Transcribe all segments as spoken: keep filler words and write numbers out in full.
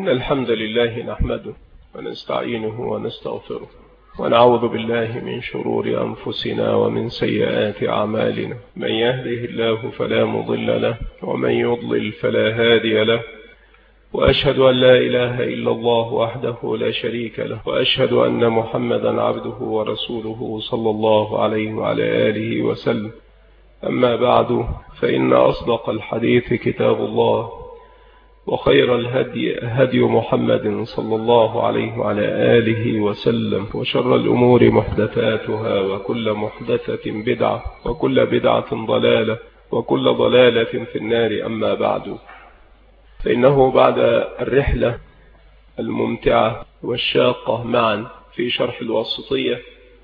إن الحمد لله نحمده ونستعينه ونستغفره ونعوذ بالله من شرور أنفسنا ومن سيئات أعمالنا. من يهده الله فلا مضل له ومن يضلل فلا هادي له، وأشهد أن لا إله إلا الله وحده لا شريك له، وأشهد أن محمدا عبده ورسوله صلى الله عليه وعلى آله وسلم. أما بعد، فإن أصدق الحديث كتاب الله، وخير الهدي هدي محمد صلى الله عليه وعلى آله وسلم، وشر الأمور محدثاتها، وكل محدثة بدعة، وكل بدعة ضلالة، وكل ضلالة في النار. أما بعد، فإنه بعد الرحلة الممتعة والشاقة معا في شرح الواسطية،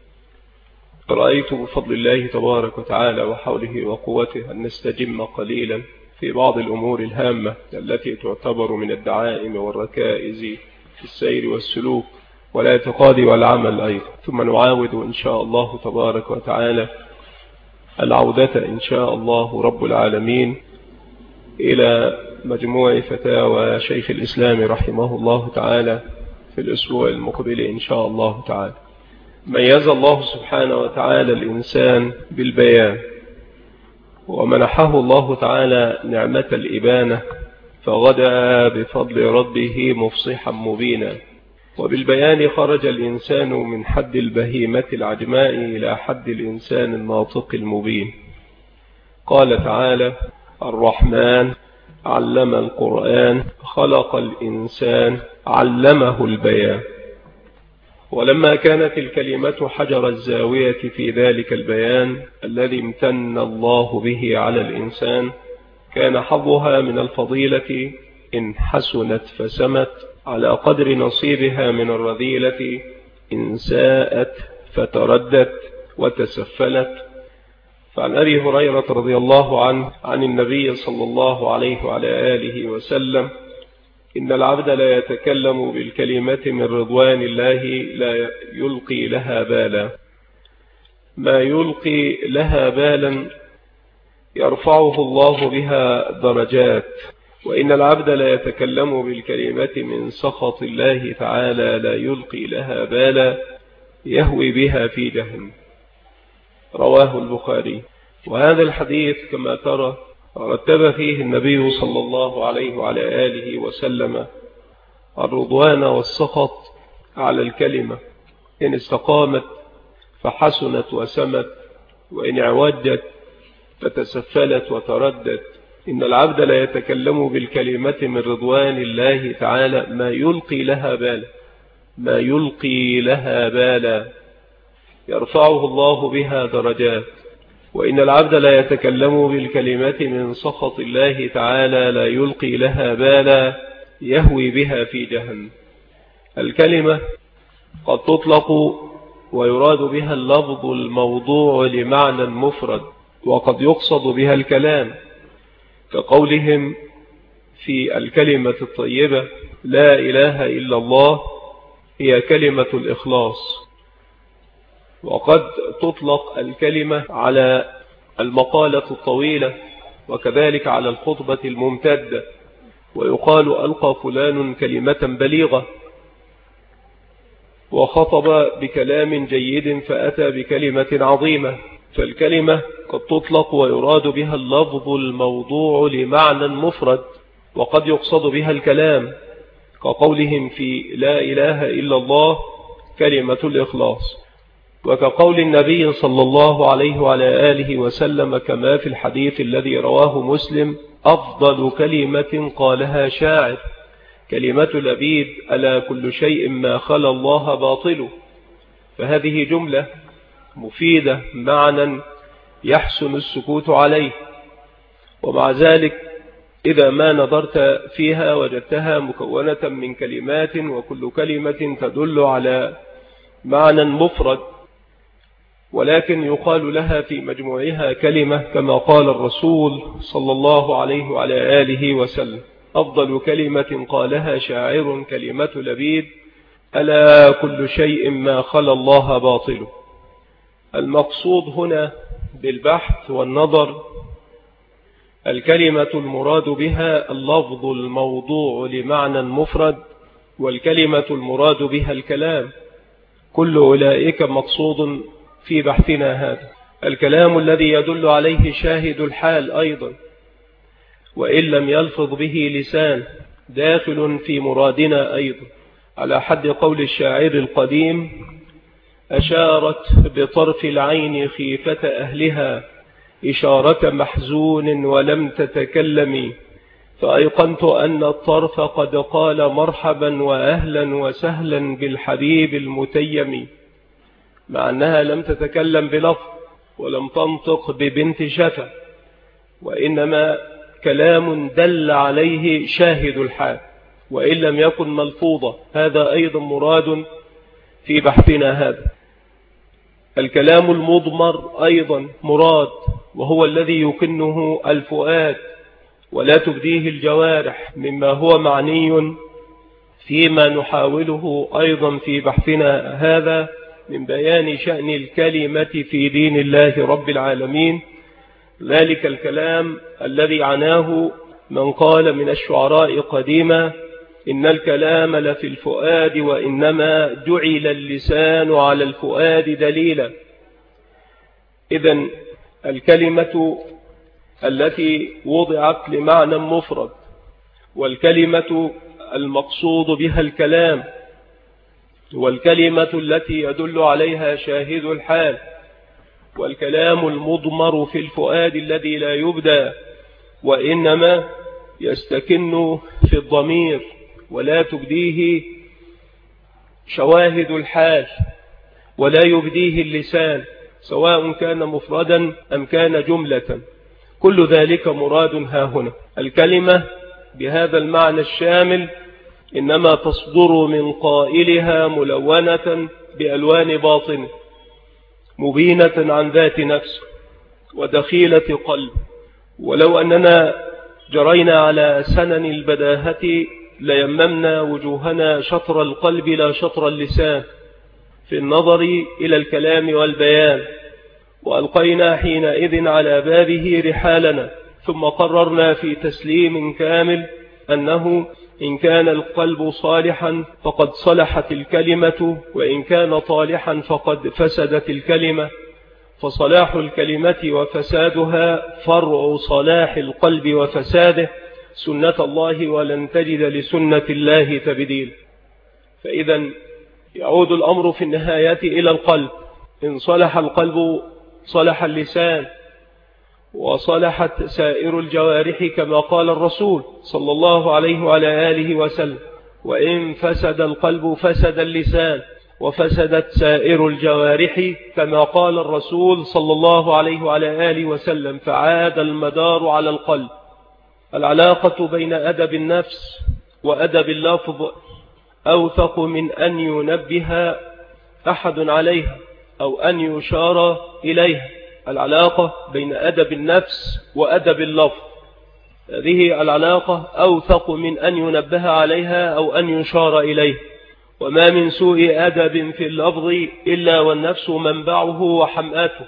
رأيت بفضل الله تبارك وتعالى وحوله وقوته أن نستجم قليلا في بعض الأمور الهامة التي تعتبر من الدعائم والركائز في السير والسلوك والاعتقاد والعمل أيضا، ثم نعاود إن شاء الله تبارك وتعالى العودة إن شاء الله رب العالمين إلى مجموع فتاوى شيخ الإسلام رحمه الله تعالى في الأسبوع المقبل إن شاء الله تعالى. ميز الله سبحانه وتعالى الإنسان بالبيان، ومنحه الله تعالى نعمة الإبانة، فغدا بفضل ربه مفصحا مبينا. وبالبيان خرج الإنسان من حد البهيمة العجماء إلى حد الإنسان الناطق المبين. قال تعالى: الرحمن علم القرآن خلق الإنسان علمه البيان. ولما كانت الكلمة حجر الزاوية في ذلك البيان الذي امتن الله به على الإنسان، كان حظها من الفضيلة إن حسنت فسمت على قدر نصيبها من الرذيلة إن ساءت فتردت وتسفلت. فعن أبي هريرة رضي الله عنه عن النبي صلى الله عليه وعلى آله وسلم: إن العبد لا يتكلم بالكلمة من رضوان الله لا يلقي لها بالا. ما يلقي لها بالا يرفعه الله بها درجات. وإن العبد لا يتكلم بالكلمة من سخط الله تعالى لا يلقي لها بالا يهوي بها في جهنم. رواه البخاري. وهذا الحديث كما ترى رتب فيه النبي صلى الله عليه وعلى آله وسلم الرضوان والسخط على الكلمة، إن استقامت فحسنت وسمت، وإن اعوجت فتسفلت وتردت. إن العبد لا يتكلم بالكلمة من رضوان الله تعالى ما يلقي لها بالا، ما يلقي لها بالا يرفعه الله بها درجات. وإن العبد لا يتكلم بالكلمة من سخط الله تعالى لا يلقي لها بالا يهوي بها في جهنم. الكلمة قد تطلق ويراد بها اللفظ الموضوع لمعنى مفرد، وقد يقصد بها الكلام، كقولهم في الكلمة الطيبة: لا إله إلا الله، هي كلمة الإخلاص. وقد تطلق الكلمة على المقالة الطويلة، وكذلك على الخطبة الممتدة، ويقال: ألقى فلان كلمة بليغة، وخطب بكلام جيد فأتى بكلمة عظيمة. فالكلمة قد تطلق ويراد بها اللفظ الموضوع لمعنى مفرد، وقد يقصد بها الكلام، كقولهم في لا إله إلا الله كلمة الإخلاص. وكقول النبي صلى الله عليه وعلى آله وسلم كما في الحديث الذي رواه مسلم: أفضل كلمة قالها شاعر كلمة لبيد: ألا كل شيء ما خلا الله باطل. فهذه جملة مفيدة معنى يحسن السكوت عليه، ومع ذلك إذا ما نظرت فيها وجدتها مكونة من كلمات، وكل كلمة تدل على معنى مفرد، ولكن يقال لها في مجموعها كلمة، كما قال الرسول صلى الله عليه وعلى آله وسلم: أفضل كلمة قالها شاعر كلمة لبيد: ألا كل شيء ما خلا الله باطل. المقصود هنا بالبحث والنظر الكلمة المراد بها اللفظ الموضوع لمعنى مفرد والكلمة المراد بها الكلام. كل أولئك مقصود في بحثنا هذا. الكلام الذي يدل عليه شاهد الحال أيضا وإن لم يلفظ به لسان داخل في مرادنا أيضا، على حد قول الشاعر القديم: أشارت بطرف العين خيفة أهلها إشارة محزون ولم تتكلمي، فأيقنت أن الطرف قد قال مرحبا وأهلا وسهلا بالحبيب المتيم، مع أنها لم تتكلم بلفظ ولم تنطق ببنت شفا، وإنما كلام دل عليه شاهد الحال وإن لم يكن ملفوظا. هذا أيضا مراد في بحثنا هذا. الكلام المضمر أيضا مراد، وهو الذي يكنه الفؤاد ولا تبديه الجوارح، مما هو معني فيما نحاوله أيضا في بحثنا هذا من بيان شأن الكلمة في دين الله رب العالمين. ذلك الكلام الذي عناه من قال من الشعراء قديما: إن الكلام لفي الفؤاد وإنما جعل اللسان على الفؤاد دليلا. إذن الكلمة التي وضعت لمعنى مفرد، والكلمة المقصود بها الكلام، والكلمة التي يدل عليها شاهد الحال، والكلام المضمر في الفؤاد الذي لا يبدى وإنما يستكن في الضمير ولا تبديه شواهد الحال ولا يبديه اللسان، سواء كان مفردا أم كان جملة. كل ذلك مراد ها هنا. الكلمة بهذا المعنى الشامل إنما تصدر من قائلها ملونة بألوان باطن مبينة عن ذات نفس ودخيلة قلب. ولو أننا جرينا على سنن البداهة ليممنا وجوهنا شطر القلب لا شطر اللسان في النظر إلى الكلام والبيان، وألقينا حينئذ على بابه رحالنا، ثم قررنا في تسليم كامل أنه إن كان القلب صالحا فقد صلحت الكلمة، وإن كان طالحا فقد فسدت الكلمة، فصلاح الكلمة وفسادها فرع صلاح القلب وفساده سنة الله، ولن تجد لسنة الله تبديل. فإذا يعود الأمر في النهاية إلى القلب. إن صلح القلب صلح اللسان وصلحت سائر الجوارح كما قال الرسول صلى الله عليه وعلى آله وسلم، وإن فسد القلب فسد اللسان وفسدت سائر الجوارح كما قال الرسول صلى الله عليه وعلى آله وسلم، فعاد المدار على القلب. العلاقة بين أدب النفس وأدب اللفظ أوثق من أن ينبه أحد عليها أو أن يشار إليها. العلاقة بين أدب النفس وأدب اللفظ، هذه العلاقة أوثق من أن ينبه عليها أو أن يشار إليه. وما من سوء أدب في اللفظ إلا والنفس منبعه وحمأته،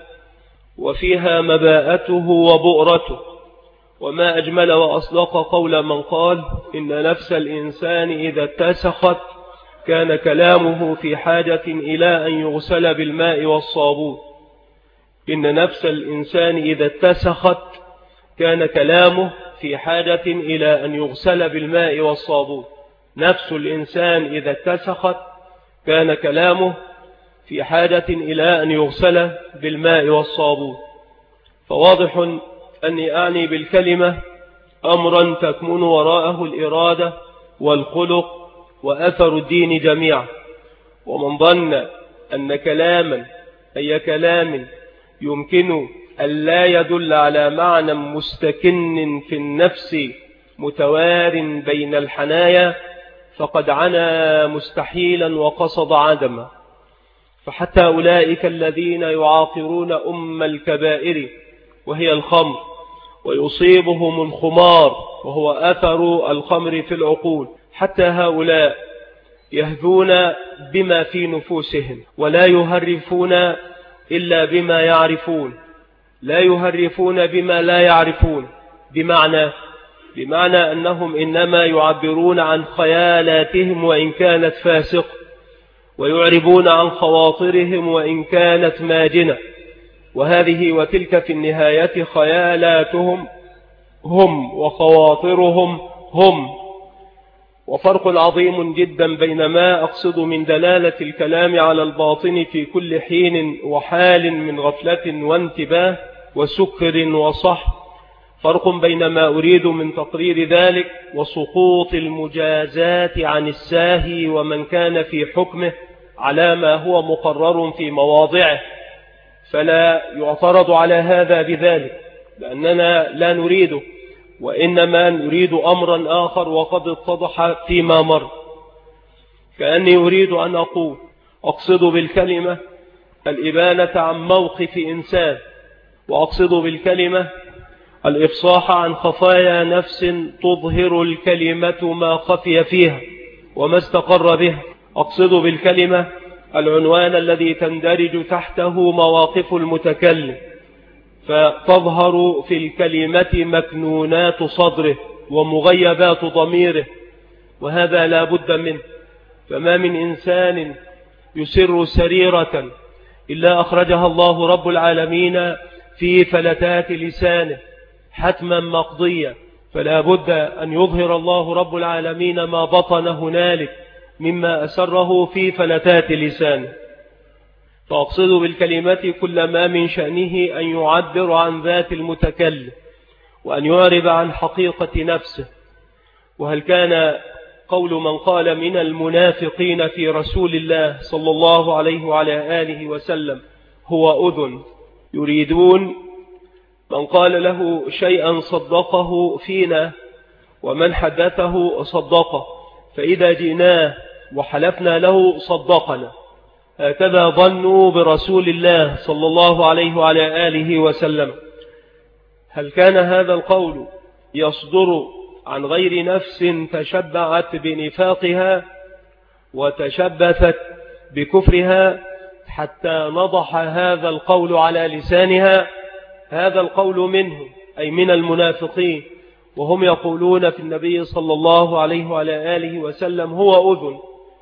وفيها مباءته وبؤرته. وما أجمل وأصدق قول من قال إن نفس الإنسان إذا اتسخت كان كلامه في حاجة إلى أن يغسل بالماء والصابون. إن نفس الإنسان إذا اتسخت كان كلامه في حاجة إلى أن يغسل بالماء والصابون. نفس الإنسان إذا اتسخت كان كلامه في حاجة إلى أن يغسل بالماء والصابون. فواضح أني أعني بالكلمة أمرا تكمن وراءه الإرادة والخلق وأثر الدين جميعا. ومن ظن أن كلاما أي كلام يمكن أن لا يدل على معنى مستكن في النفس متوار بين الحنايا فقد عنا مستحيلا وقصد عدما. فحتى أولئك الذين يعاقرون أم الكبائر وهي الخمر ويصيبهم الخمار وهو أثر الخمر في العقول، حتى هؤلاء يهذون بما في نفوسهم ولا يهرفون إلا بما يعرفون، لا يهرفون بما لا يعرفون. بمعنى بمعنى أنهم إنما يعبرون عن خيالاتهم وإن كانت فاسقة، ويعربون عن خواطرهم وإن كانت ماجنة، وهذه وتلك في النهاية خيالاتهم هم وخواطرهم هم. وفرق عظيم جدا بين ما أقصد من دلالة الكلام على الباطن في كل حين وحال من غفلة وانتباه وسكر وصح، فرق بين ما أريد من تقرير ذلك وسقوط المجازات عن الساهي ومن كان في حكمه على ما هو مقرر في مواضعه، فلا يعترض على هذا بذلك لأننا لا نريده، وإنما نريد أمرا آخر وقد اتضح فيما مر. كأني أريد أن أقول أقصد بالكلمة الإبانة عن موقف إنسان، وأقصد بالكلمة الإفصاح عن خفايا نفس تظهر الكلمة ما خفي فيها وما استقر به. أقصد بالكلمة العنوان الذي تندرج تحته مواقف المتكلم، فتظهر في الكلمة مكنونات صدره ومغيبات ضميره، وهذا لا بد منه. فما من إنسان يسر سريرة إلا أخرجها الله رب العالمين في فلتات لسانه حتما مقضية، فلا بد أن يظهر الله رب العالمين ما بطن هنالك مما أسره في فلتات لسانه. فأقصد بالكلمة كل ما من شأنه أن يعبر عن ذات المتكلم وأن يعرب عن حقيقة نفسه. وهل كان قول من قال من المنافقين في رسول الله صلى الله عليه وعلى آله وسلم هو أذن، يريدون من قال له شيئا صدقه فينا ومن حدثه صدقه، فإذا جئناه وحلفنا له صدقنا. هكذا ظنوا برسول الله صلى الله عليه وعلى آله وسلم. هل كان هذا القول يصدر عن غير نفس تشبعت بنفاقها وتشبثت بكفرها حتى نضح هذا القول على لسانها؟ هذا القول منهم أي من المنافقين، وهم يقولون في النبي صلى الله عليه وعلى آله وسلم هو أذن،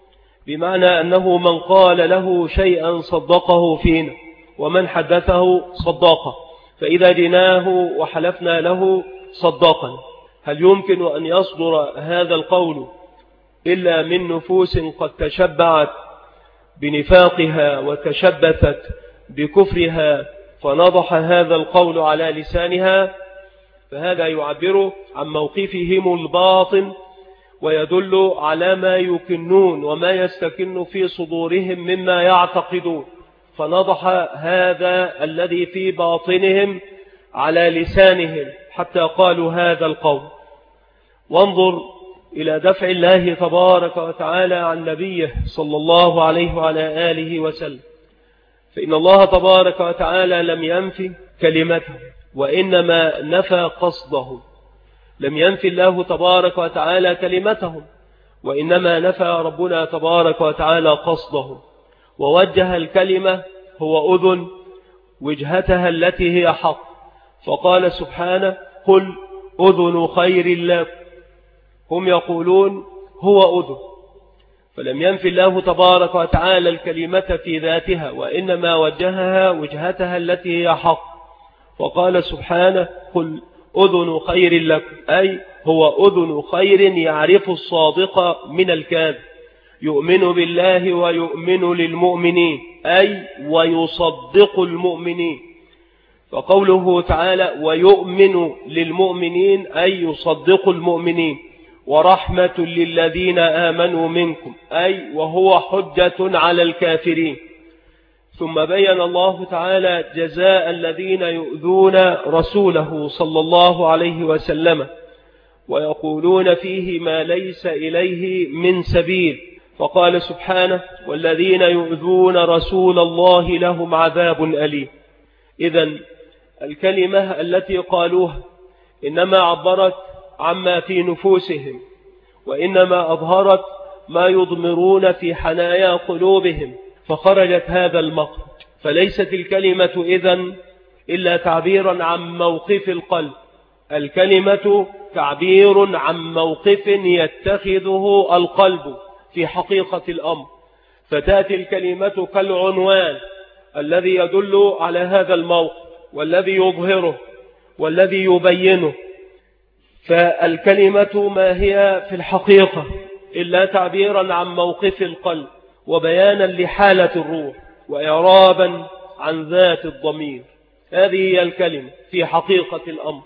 بمعنى أنه من قال له شيئا صدقه فينا ومن حدثه صدقه، فإذا جناه وحلفنا له صدقا. هل يمكن أن يصدر هذا القول إلا من نفوس قد تشبعت بنفاقها وتشبثت بكفرها فنضح هذا القول على لسانها؟ فهذا يعبر عن موقفهم الباطن ويدل على ما يكنون وما يستكن في صدورهم مما يعتقدون، فنضح هذا الذي في باطنهم على لسانهم حتى قالوا هذا القول. وانظر إلى دفع الله تبارك وتعالى عن نبيه صلى الله عليه وعلى آله وسلم، فإن الله تبارك وتعالى لم ينفي كلمته وإنما نفى قصده. لم ينفي الله تبارك وتعالى كلمتهم وإنما نفى ربنا تبارك وتعالى قصده، ووجه الكلمة هو أذن وجهتها التي هي حق، فقال سبحانه قل أذن خير لكم. هم يقولون هو أذن، فلم ينفي الله تبارك وتعالى الكلمة في ذاتها وإنما وجهها وجهتها التي هي حق، وقال سبحانه قل أذن خير لكم، أي هو أذن خير يعرف الصادق من الكاذب، يؤمن بالله ويؤمن للمؤمنين، أي ويصدق المؤمنين. فقوله تعالى ويؤمن للمؤمنين أي يصدق المؤمنين، ورحمة للذين آمنوا منكم، أي وهو حجة على الكافرين. ثم بين الله تعالى جزاء الذين يؤذون رسوله صلى الله عليه وسلم ويقولون فيه ما ليس إليه من سبيل، فقال سبحانه والذين يؤذون رسول الله لهم عذاب أليم. إذن الكلمة التي قالوها إنما عبرت عما في نفوسهم وإنما أظهرت ما يضمرون في حنايا قلوبهم، فخرجت هذا المخرج. فليست الكلمة إذن إلا تعبيرا عن موقف القلب الكلمة تعبير عن موقف يتخذه القلب في حقيقة الأمر، فتأتي الكلمة كالعنوان الذي يدل على هذا الموقف والذي يظهره والذي يبينه. فالكلمة ما هي في الحقيقة إلا تعبيرا عن موقف القلب وبيانا لحالة الروح وإعرابا عن ذات الضمير. هذه هي الكلمة في حقيقة الأمر.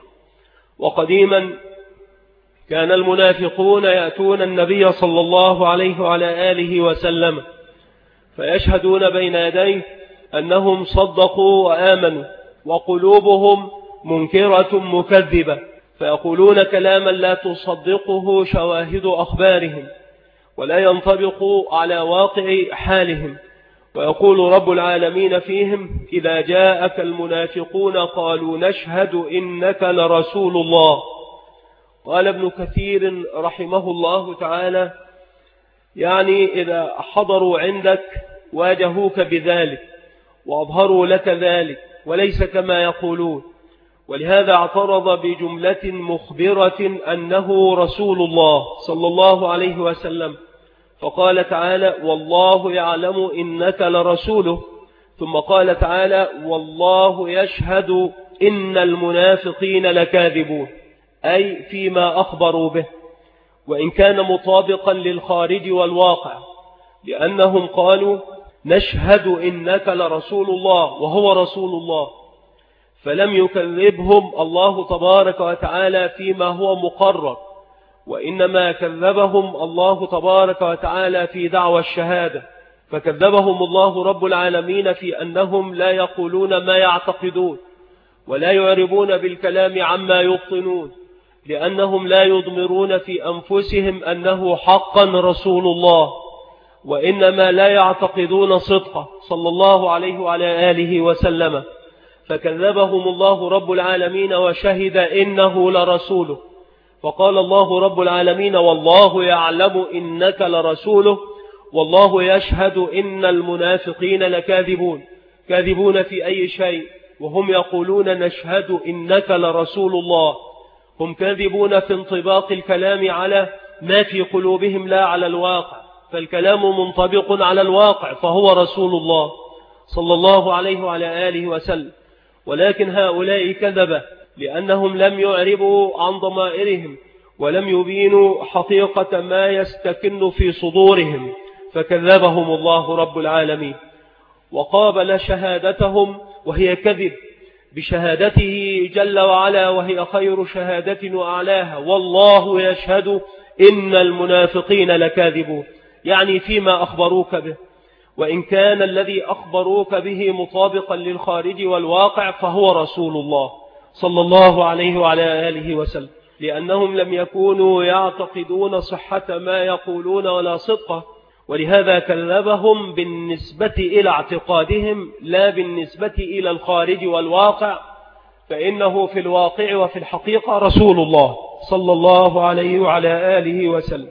وقديما كان المنافقون يأتون النبي صلى الله عليه وعلى آله وسلم فيشهدون بين يديه أنهم صدقوا وآمنوا وقلوبهم منكرة مكذبة، فيقولون كلاما لا تصدقه شواهد أخبارهم ولا ينطبق على واقع حالهم. ويقول رب العالمين فيهم: إذا جاءك المنافقون قالوا نشهد إنك لرسول الله. قال ابن كثير رحمه الله تعالى: يعني إذا حضروا عندك واجهوك بذلك وأظهروا لك ذلك وليس كما يقولون. ولهذا اعترض بجملة مخبرة أنه رسول الله صلى الله عليه وسلم، فقال تعالى: والله يعلم إنك لرسوله. ثم قال تعالى: والله يشهد إن المنافقين لكاذبون، أي فيما أخبروا به، وإن كان مطابقا للخارج والواقع، لأنهم قالوا نشهد إنك لرسول الله وهو رسول الله، فلم يكذبهم الله تبارك وتعالى فيما هو مقرر، وإنما كذبهم الله تبارك وتعالى في دعوى الشهادة. فكذبهم الله رب العالمين في أنهم لا يقولون ما يعتقدون ولا يعربون بالكلام عما يبطنون، لأنهم لا يضمرون في أنفسهم أنه حقا رسول الله، وإنما لا يعتقدون صدقه صلى الله عليه وعلى آله وسلم. فكذبهم الله رب العالمين وشهد إنه لرسوله. فقال الله رب العالمين: والله يعلم إنك لرسوله والله يشهد إن المنافقين لكاذبون. كاذبون في أي شيء وهم يقولون نشهد إنك لرسول الله؟ هم كاذبون في انطباق الكلام على ما في قلوبهم لا على الواقع، فالكلام منطبق على الواقع فهو رسول الله صلى الله عليه وعلى آله وسلم. ولكن هؤلاء كذبة لأنهم لم يعربوا عن ضمائرهم ولم يبينوا حقيقة ما يستكن في صدورهم، فكذبهم الله رب العالمين وقابل شهادتهم وهي كذب بشهادته جل وعلا وهي خير شهادة وأعلاها: والله يشهد إن المنافقين لكاذبون، يعني فيما أخبروك به، وإن كان الذي أخبروك به مطابقا للخارج والواقع فهو رسول الله صلى الله عليه وعلى آله وسلم، لأنهم لم يكونوا يعتقدون صحة ما يقولون ولا صدقه، ولهذا كذبهم بالنسبة إلى اعتقادهم لا بالنسبة إلى الخارج والواقع، فإنه في الواقع وفي الحقيقة رسول الله صلى الله عليه وعلى آله وسلم.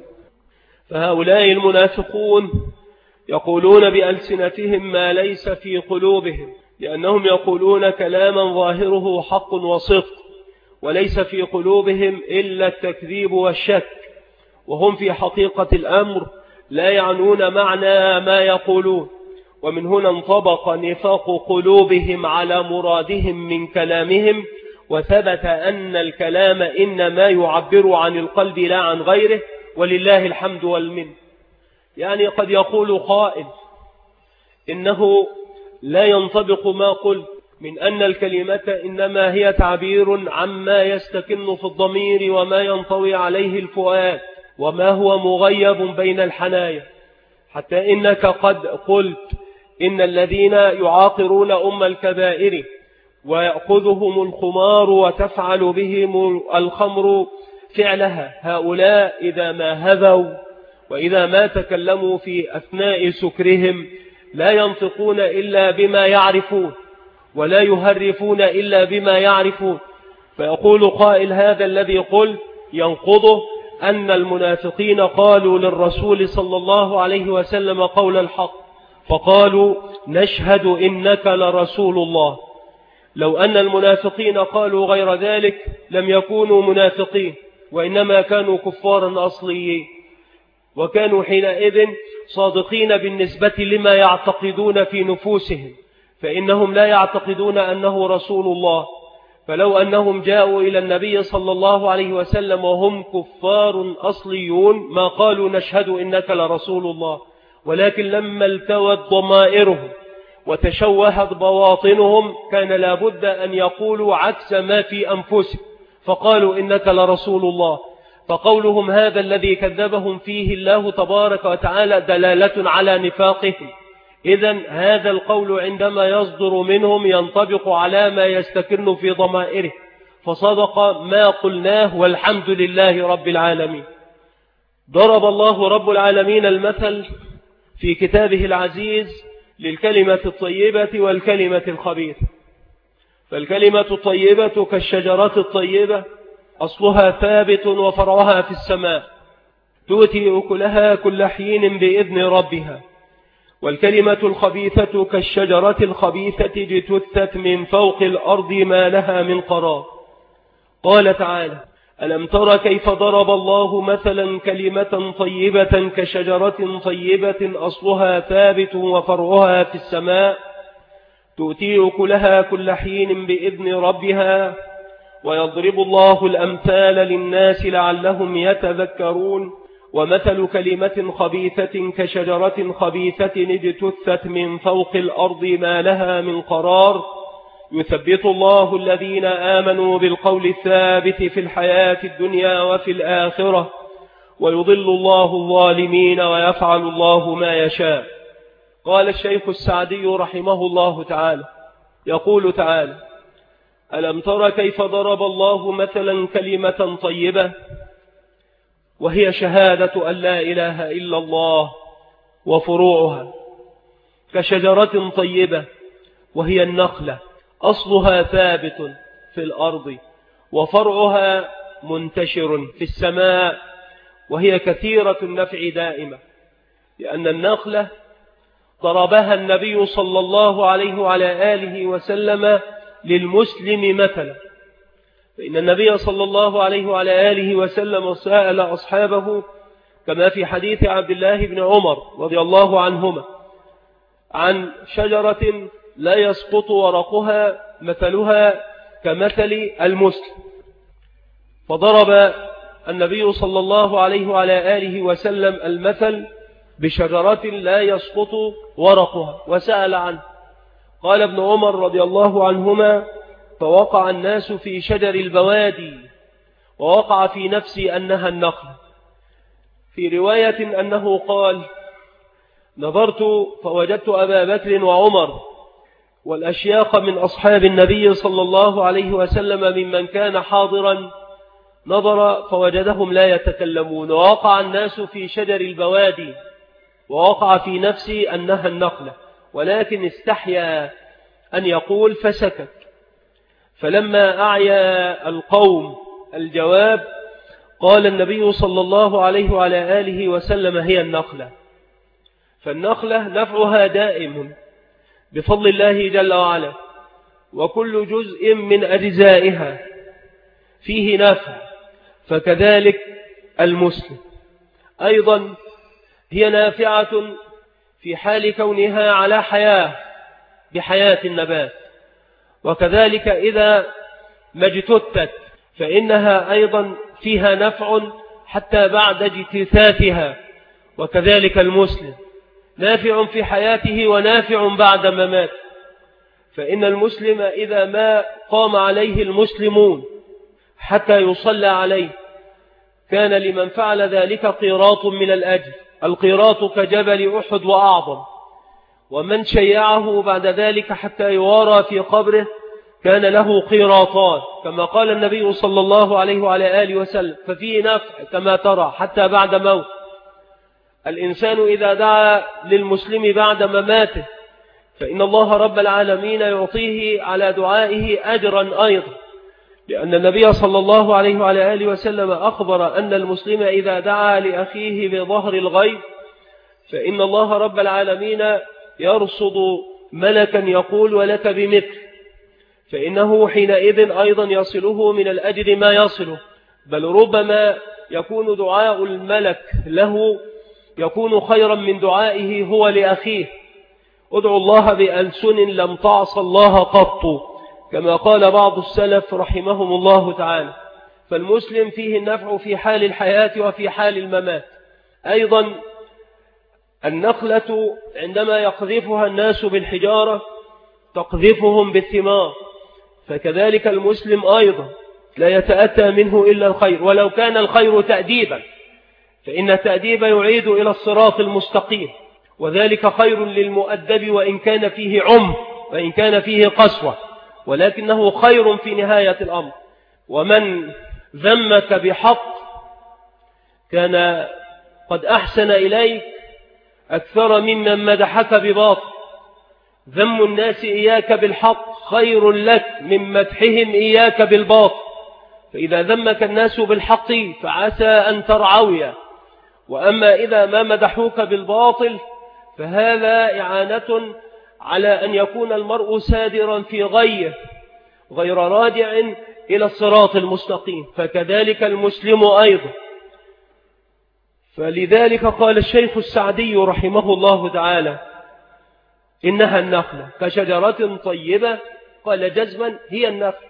فهؤلاء المنافقون يقولون بألسنتهم ما ليس في قلوبهم، لأنهم يقولون كلاما ظاهره حق وصدق وليس في قلوبهم إلا التكذيب والشك، وهم في حقيقة الأمر لا يعنون معنى ما يقولون. ومن هنا انطبق نفاق قلوبهم على مرادهم من كلامهم، وثبت أن الكلام إنما يعبر عن القلب لا عن غيره، ولله الحمد والمن. يعني قد يقول قائل إنه لا ينطبق ما قلت من أن الكلمة إنما هي تعبير عما يستكن في الضمير وما ينطوي عليه الفؤاد وما هو مغيب بين الحنايا، حتى إنك قد قلت إن الذين يعاقرون أم الكبائر ويأخذهم الخمار وتفعل بهم الخمر فعلها، هؤلاء إذا ما هذوا وإذا ما تكلموا في أثناء سكرهم لا ينطقون إلا بما يعرفون ولا يهرفون إلا بما يعرفون. فيقول قائل هذا الذي قل ينقضه أن المنافقين قالوا للرسول صلى الله عليه وسلم قول الحق، فقالوا نشهد إنك لرسول الله، لو أن المنافقين قالوا غير ذلك لم يكونوا منافقين، وإنما كانوا كفارا أصليين، وكانوا حينئذ صادقين بالنسبة لما يعتقدون في نفوسهم، فإنهم لا يعتقدون أنه رسول الله. فلو أنهم جاءوا إلى النبي صلى الله عليه وسلم وهم كفار أصليون ما قالوا نشهد إنك لرسول الله، ولكن لما التوت ضمائرهم وتشوهت بواطنهم كان لابد أن يقولوا عكس ما في أنفسهم، فقالوا إنك لرسول الله. فقولهم هذا الذي كذبهم فيه الله تبارك وتعالى دلالة على نفاقهم. إذن هذا القول عندما يصدر منهم ينطبق على ما يستكن في ضمائره، فصدق ما قلناه والحمد لله رب العالمين. ضرب الله رب العالمين المثل في كتابه العزيز للكلمة الطيبة والكلمة الخبيثة. فالكلمة الطيبة كالشجرة الطيبة أصلها ثابت وفرعها في السماء، تؤتي أكلها كل حين بإذن ربها. والكلمة الخبيثة كالشجرة الخبيثة اجتثت من فوق الأرض ما لها من قرار. قال تعالى: ألم تر كيف ضرب الله مثلا كلمة طيبة كشجرة طيبة أصلها ثابت وفرعها في السماء تؤتي أكلها كل حين بإذن ربها ويضرب الله الأمثال للناس لعلهم يتذكرون. ومثل كلمة خبيثة كشجرة خبيثة اجتثت من فوق الأرض ما لها من قرار يثبت الله الذين آمنوا بالقول الثابت في الحياة الدنيا وفي الآخرة ويضل الله الظالمين ويفعل الله ما يشاء. قال الشيخ السعدي رحمه الله تعالى يقول تعالى: ألم تر كيف ضرب الله مثلا كلمة طيبة وهي شهادة أن لا إله إلا الله وفروعها كشجرة طيبة وهي النخلة أصلها ثابت في الأرض وفرعها منتشر في السماء وهي كثيرة النفع دائمة. لأن النخلة ضربها النبي صلى الله عليه وعلى آله وسلم للمسلم مثلا، فإن النبي صلى الله عليه وعلى آله وسلم سأل أصحابه كما في حديث عبد الله بن عمر رضي الله عنهما عن شجرة لا يسقط ورقها مثلها كمثل المسلم، فضرب النبي صلى الله عليه وعلى آله وسلم المثل بشجرة لا يسقط ورقها وسأل عنه. قال ابن عمر رضي الله عنهما: فوقع الناس في شجر البوادي ووقع في نفسي أنها النخل. في رواية أنه قال: نظرت فوجدت أبا بكر وعمر والأشياخ من أصحاب النبي صلى الله عليه وسلم ممن كان حاضرا، نظر فوجدهم لا يتكلمون. ووقع الناس في شجر البوادي ووقع في نفسي أنها النخلة، ولكن استحيا أن يقول فسكت. فلما أعيا القوم الجواب قال النبي صلى الله عليه وعلى آله وسلم: هي النخلة. فالنخلة نفعها دائم بفضل الله جل وعلا، وكل جزء من أجزائها فيه نفع، فكذلك المسلم أيضا هي نافعة في حال كونها على حياة بحياة النبات، وكذلك إذا ما اجتثت فإنها أيضا فيها نفع حتى بعد اجتثاثها، وكذلك المسلم نافع في حياته ونافع بعد مماته. فإن المسلم إذا ما قام عليه المسلمون حتى يصلى عليه كان لمن فعل ذلك قيراط من الأجر، القيراط كجبل أحد وأعظم، ومن شيعه بعد ذلك حتى يوارى في قبره كان له قيراطان، كما قال النبي صلى الله عليه وعلى آله وسلم. ففيه نفع كما ترى حتى بعد موت. الإنسان إذا دعا للمسلم بعد مماته فإن الله رب العالمين يعطيه على دعائه أجرا أيضا، لأن النبي صلى الله عليه وعلى آله وسلم أخبر أن المسلم إذا دعا لأخيه بظهر الغيب فإن الله رب العالمين يرصد ملكا يقول: ولك بمثل. فإنه حينئذ أيضا يصله من الأجر ما يصله، بل ربما يكون دعاء الملك له يكون خيرا من دعائه هو لأخيه. ادعوا الله بألسن لم تعص الله قط، كما قال بعض السلف رحمهم الله تعالى. فالمسلم فيه النفع في حال الحياة وفي حال الممات. أيضا النخلة عندما يقذفها الناس بالحجارة تقذفهم بالثمار، فكذلك المسلم أيضا لا يتأتى منه إلا الخير، ولو كان الخير تأديبا، فإن التأديب يعيد إلى الصراط المستقيم، وذلك خير للمؤدب وإن كان فيه عمر وإن كان فيه قسوة، ولكنه خير في نهاية الأمر. ومن ذمك بحق كان قد أحسن إليك أكثر ممن مدحك بباطل. ذم الناس إياك بالحق خير لك من مدحهم إياك بالباطل، فإذا ذمك الناس بالحق فعسى أن ترعوي، وأما إذا ما مدحوك بالباطل فهذا إعانة على أن يكون المرء سادرا في غيه غير راجع إلى الصراط المستقيم، فكذلك المسلم أيضا. فلذلك قال الشيخ السعدي رحمه الله تعالى: إنها النخلة كشجرة طيبة، قال جزما هي النخل،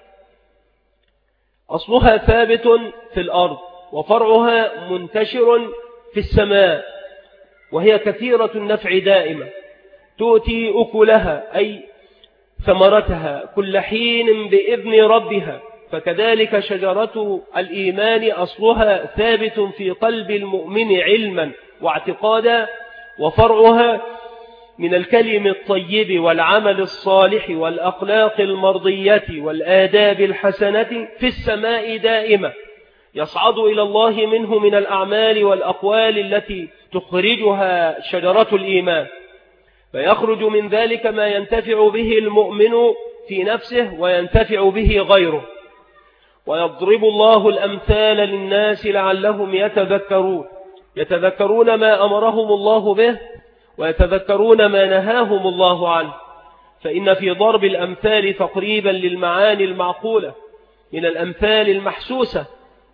أصلها ثابت في الأرض وفرعها منتشر في السماء، وهي كثيرة النفع دائمة، تؤتي أكلها أي ثمرتها كل حين بإذن ربها. فكذلك شجرة الإيمان أصلها ثابت في قلب المؤمن علما واعتقادا، وفرعها من الكلم الطيب والعمل الصالح والأخلاق المرضية والآداب الحسنة في السماء دائمة، يصعد إلى الله منه من الأعمال والأقوال التي تخرجها شجرة الإيمان، فيخرج من ذلك ما ينتفع به المؤمن في نفسه وينتفع به غيره. ويضرب الله الأمثال للناس لعلهم يتذكرون، يتذكرون ما أمرهم الله به ويتذكرون ما نهاهم الله عنه. فإن في ضرب الأمثال تقريبا للمعاني المعقولة من الأمثال المحسوسة،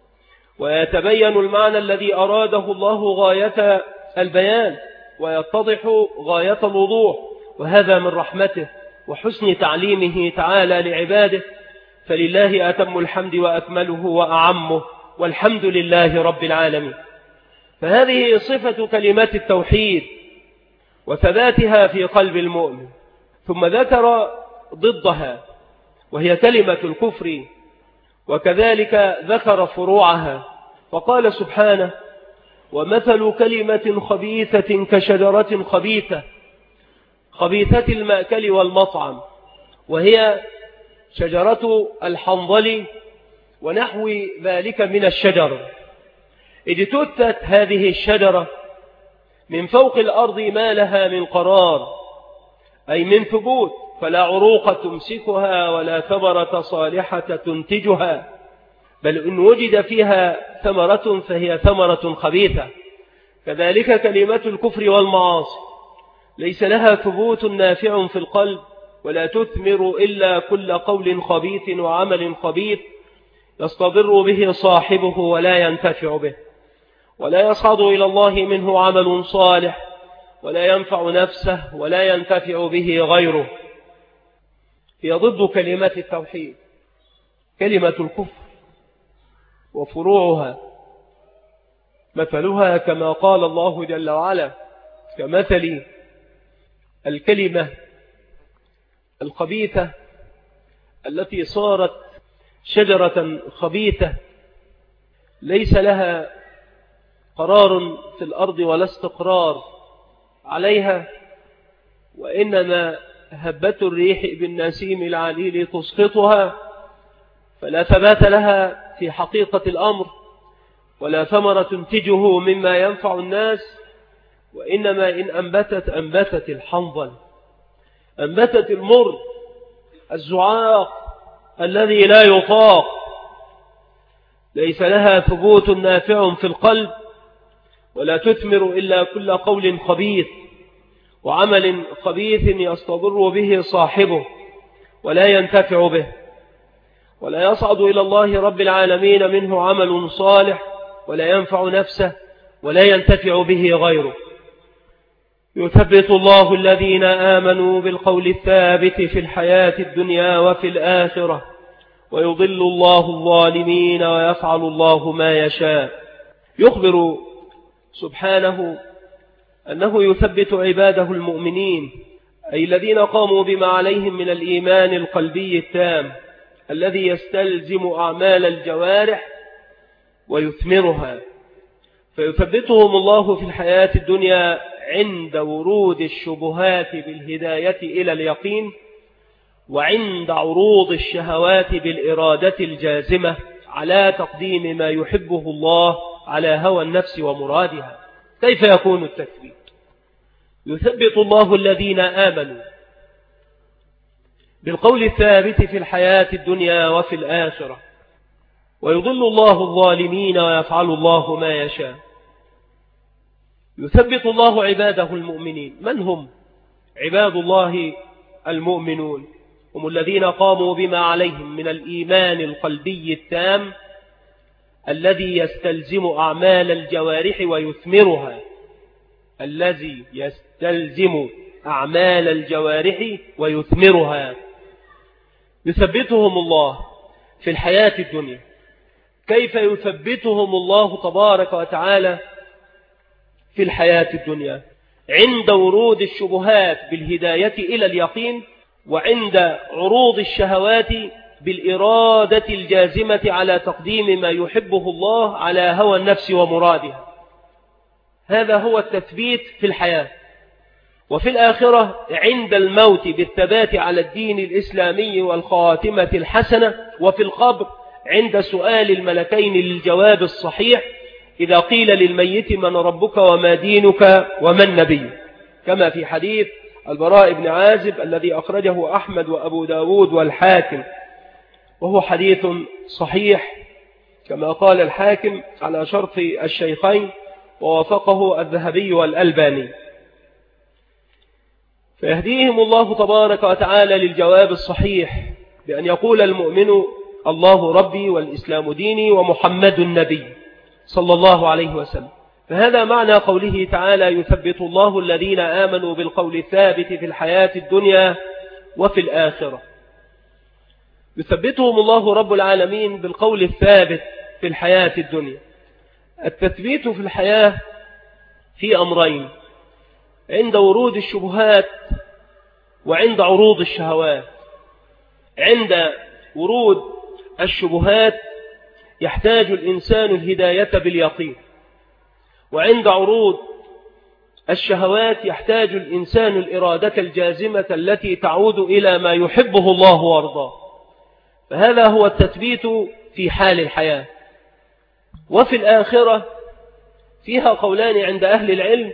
ويتبين المعنى الذي أراده الله غاية البيان ويتضح غاية الوضوح، وهذا من رحمته وحسن تعليمه تعالى لعباده، فلله أتم الحمد وأكمله وأعمه، والحمد لله رب العالمين. فهذه صفة كلمات التوحيد وثباتها في قلب المؤمن. ثم ذكر ضدها وهي كلمة الكفر، وكذلك ذكر فروعها، فقال سبحانه: ومثل كلمة خبيثة كشجرة خبيثة، خبيثة المأكل والمطعم، وهي شجرة الحنظل ونحو ذلك من الشجر. اجتثت هذه الشجرة من فوق الأرض ما لها من قرار، أي من ثبوت، فلا عروق تمسكها ولا ثمرة صالحة تنتجها، بل إن وجد فيها ثمرة فهي ثمرة خبيثة. كذلك كلمة الكفر والمعاصي ليس لها ثبوت نافع في القلب، ولا تثمر إلا كل قول خبيث وعمل خبيث يستضر به صاحبه ولا ينتفع به، ولا يصعد إلى الله منه عمل صالح، ولا ينفع نفسه ولا ينتفع به غيره. هي ضد كلمات التوحيد كلمة الكفر وفروعها. مثلها كما قال الله جل وعلا: كمثل الكلمة الخبيثة التي صارت شجرة خبيثة ليس لها قرار في الأرض ولا استقرار عليها، وإنما هبت الريح بالنسيم العليل تسقطها، فلا ثبات لها في حقيقة الأمر ولا ثمرة تنتجه مما ينفع الناس، وإنما إن أنبتت أنبتت الحنظل، أنبتت المر الزعاق الذي لا يطاق، ليس لها ثبوت نافع في القلب، ولا تثمر إلا كل قول خبيث وعمل خبيث يستضر به صاحبه، ولا ينتفع به، ولا يصعد إلى الله رب العالمين منه عمل صالح ولا ينفع نفسه ولا ينتفع به غيره. يثبت الله الذين آمنوا بالقول الثابت في الحياة الدنيا وفي الآخرة، ويضل الله الظالمين ويفعل الله ما يشاء. يخبر سبحانه أنه يثبت عباده المؤمنين، أي الذين قاموا بما عليهم من الإيمان القلبي التام الذي يستلزم أعمال الجوارح ويثمرها، فيثبتهم الله في الحياة الدنيا عند ورود الشبهات بالهداية إلى اليقين، وعند عروض الشهوات بالإرادة الجازمة على تقديم ما يحبه الله على هوى النفس ومرادها. كيف يكون التثبيت؟ يثبت الله الذين آمنوا بالقول الثابت في الحياة الدنيا وفي الآخرة، ويضل الله الظالمين ويفعل الله ما يشاء. يثبت الله عباده المؤمنين. من هم عباد الله المؤمنون؟ هم الذين قاموا بما عليهم من الإيمان القلبي التام الذي يستلزم أعمال الجوارح ويثمرها، الذي يستلزم أعمال الجوارح ويثمرها. يثبتهم الله في الحياة الدنيا. كيف يثبتهم الله تبارك وتعالى في الحياة الدنيا؟ عند ورود الشبهات بالهداية إلى اليقين، وعند عروض الشهوات بالإرادة الجازمة على تقديم ما يحبه الله على هوى النفس ومرادها. هذا هو التثبيت في الحياة. وفي الآخرة عند الموت بالثبات على الدين الإسلامي والخاتمة الحسنة. وفي القبر عند سؤال الملكين للجواب الصحيح إذا قيل للميت من ربك وما دينك ومن نبي، كما في حديث البراء بن عازب الذي أخرجه أحمد وأبو داود والحاكم، وهو حديث صحيح كما قال الحاكم على شرط الشيخين ووافقه الذهبي والألباني. فيهديهم الله تبارك وتعالى للجواب الصحيح بأن يقول المؤمن الله ربي والإسلام ديني ومحمد النبي صلى الله عليه وسلم. فهذا معنى قوله تعالى يثبت الله الذين آمنوا بالقول الثابت في الحياة الدنيا وفي الآخرة. يثبتهم الله رب العالمين بالقول الثابت في الحياة الدنيا. التثبيت في الحياة في أمرين: عند ورود الشبهات وعند عروض الشهوات. عند ورود الشبهات يحتاج الإنسان الهداية باليقين، وعند عروض الشهوات يحتاج الإنسان الإرادة الجازمة التي تعود إلى ما يحبه الله وارضاه. فهذا هو التثبيت في حال الحياة. وفي الآخرة فيها قولان عند أهل العلم،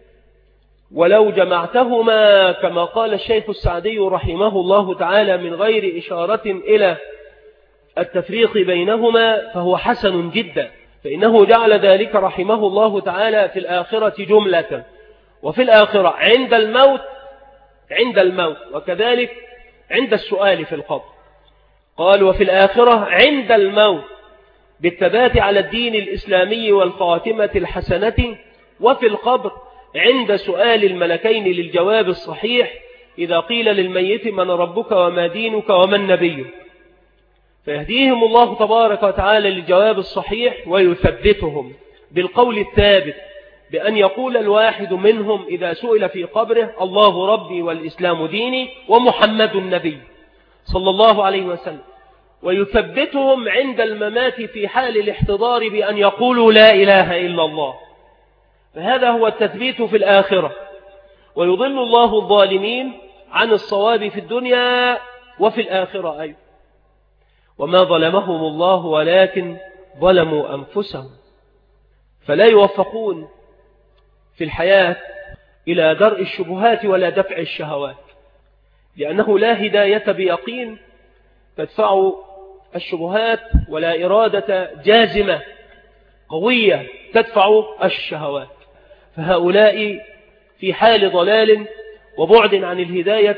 ولو جمعتهما كما قال الشيخ السعدي رحمه الله تعالى من غير إشارة إلى التفريق بينهما فهو حسن جدا، فإنه جعل ذلك رحمه الله تعالى في الآخرة جملة، وفي الآخرة عند الموت عند الموت وكذلك عند السؤال في القبر. قال وفي الآخرة عند الموت بالثبات على الدين الإسلامي والخاتمة الحسنة، وفي القبر عند سؤال الملكين للجواب الصحيح إذا قيل للميت من ربك وما دينك ومن نبيك. فيهديهم الله تبارك وتعالى للجواب الصحيح ويثبتهم بالقول الثابت بأن يقول الواحد منهم إذا سئل في قبره الله ربي والإسلام ديني ومحمد النبي صلى الله عليه وسلم. ويثبتهم عند الممات في حال الاحتضار بأن يقولوا لا إله إلا الله. فهذا هو التثبيت في الآخرة. ويضل الله الظالمين عن الصواب في الدنيا وفي الآخرة أيضا. وما ظلمهم الله ولكن ظلموا أنفسهم، فلا يوفقون في الحياة إلى درء الشبهات ولا دفع الشهوات، لأنه لا هداية بيقين تدفع الشبهات ولا إرادة جازمة قوية تدفع الشهوات. فهؤلاء في حال ضلال وبعد عن الهداية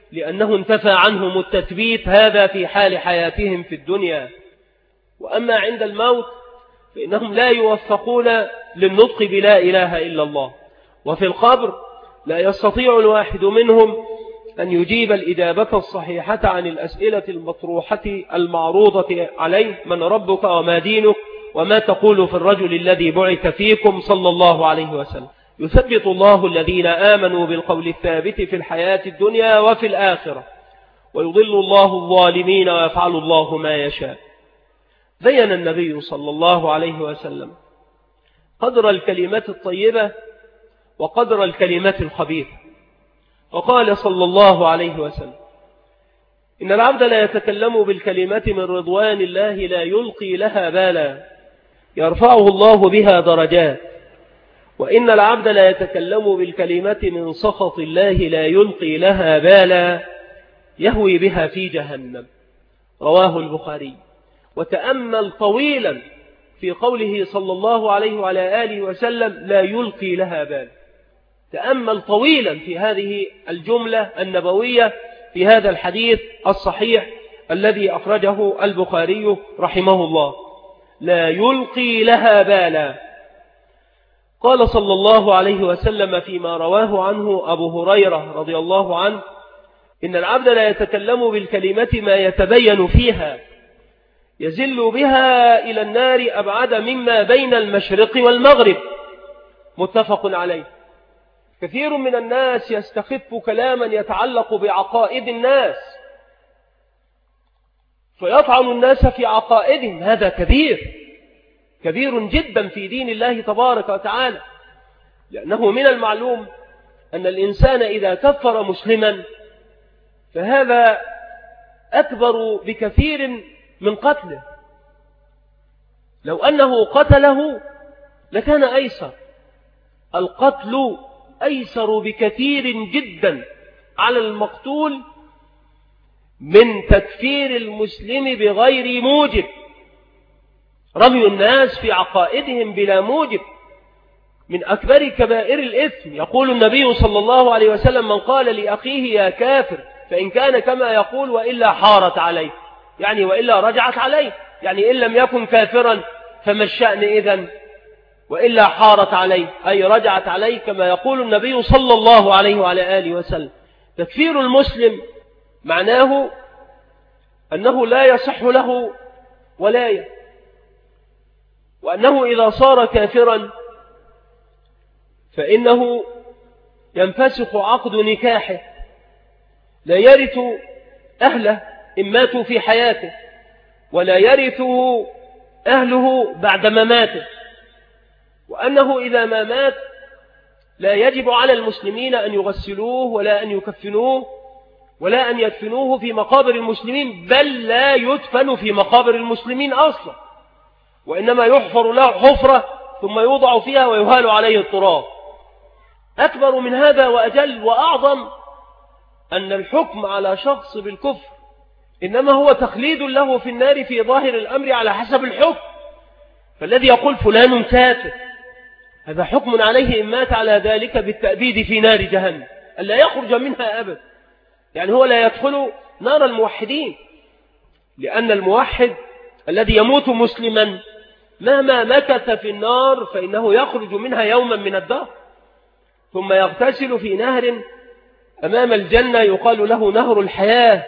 لأنه انتفى عنهم التثبيت، هذا في حال حياتهم في الدنيا. وأما عند الموت فإنهم لا يوفقون للنطق بلا إله إلا الله. وفي القبر لا يستطيع الواحد منهم أن يجيب الإجابة الصحيحة عن الأسئلة المطروحة المعروضة عليه: من ربك وما دينك وما تقول في الرجل الذي بعث فيكم صلى الله عليه وسلم. يثبت الله الذين آمنوا بالقول الثابت في الحياة الدنيا وفي الآخرة، ويضل الله الظالمين ويفعل الله ما يشاء. بين النبي صلى الله عليه وسلم قدر الكلمة الطيبة وقدر الكلمة الخبيثة، وقال صلى الله عليه وسلم: إن العبد لا يتكلم بالكلمة من رضوان الله لا يلقي لها بالا يرفعه الله بها درجات، وإن العبد لا يتكلم بالكلمة من سخط الله لا يلقي لها بالا يهوي بها في جهنم. رواه البخاري. وتأمل طويلا في قوله صلى الله عليه وعلى آله وسلم: لا يلقي لها بالا. تأمل طويلا في هذه الجملة النبوية في هذا الحديث الصحيح الذي أخرجه البخاري رحمه الله: لا يلقي لها بالا. قال صلى الله عليه وسلم فيما رواه عنه أبو هريرة رضي الله عنه: إن العبد لا يتكلم بالكلمة ما يتبين فيها يزل بها إلى النار أبعد مما بين المشرق والمغرب. متفق عليه. كثير من الناس يستخف كلاما يتعلق بعقائد الناس فيطعن الناس في عقائدهم، هذا كبير كبير جدا في دين الله تبارك وتعالى، لأنه من المعلوم أن الإنسان إذا كفر مسلما فهذا أكبر بكثير من قتله. لو أنه قتله لكان أيسر، القتل أيسر بكثير جدا على المقتول من تكفير المسلم بغير موجب. رمي الناس في عقائدهم بلا موجب من أكبر كبائر الإثم. يقول النبي صلى الله عليه وسلم: من قال لأخيه يا كافر فإن كان كما يقول وإلا حارت عليه، يعني وإلا رجعت عليه، يعني إن لم يكن كافرا فما الشأن إذن؟ وإلا حارت عليه أي رجعت عليه، كما يقول النبي صلى الله عليه وعلى آله وسلم. تكفير المسلم معناه أنه لا يصح له ولاية، وأنه إذا صار كافرا فإنه ينفسخ عقد نكاحه، لا يرث أهله إن ماتوا في حياته، ولا يرثه أهله بعد مماته، وأنه إذا ما مات لا يجب على المسلمين أن يغسلوه ولا أن يكفنوه ولا أن يدفنوه في مقابر المسلمين، بل لا يدفن في مقابر المسلمين أصلا، وإنما يحفر له حفرة ثم يوضع فيها ويهال عليه التراب. أكبر من هذا وأجل وأعظم أن الحكم على شخص بالكفر إنما هو تخليد له في النار في ظاهر الأمر على حسب الحكم. فالذي يقول فلان كافر هذا حكم عليه إن مات على ذلك بالتأبيد في نار جهنم ألا يخرج منها أبدا، يعني هو لا يدخل نار الموحدين، لأن الموحد الذي يموت مسلما مهما مكث في النار فإنه يخرج منها يوما من الدهر، ثم يغتسل في نهر أمام الجنة يقال له نهر الحياة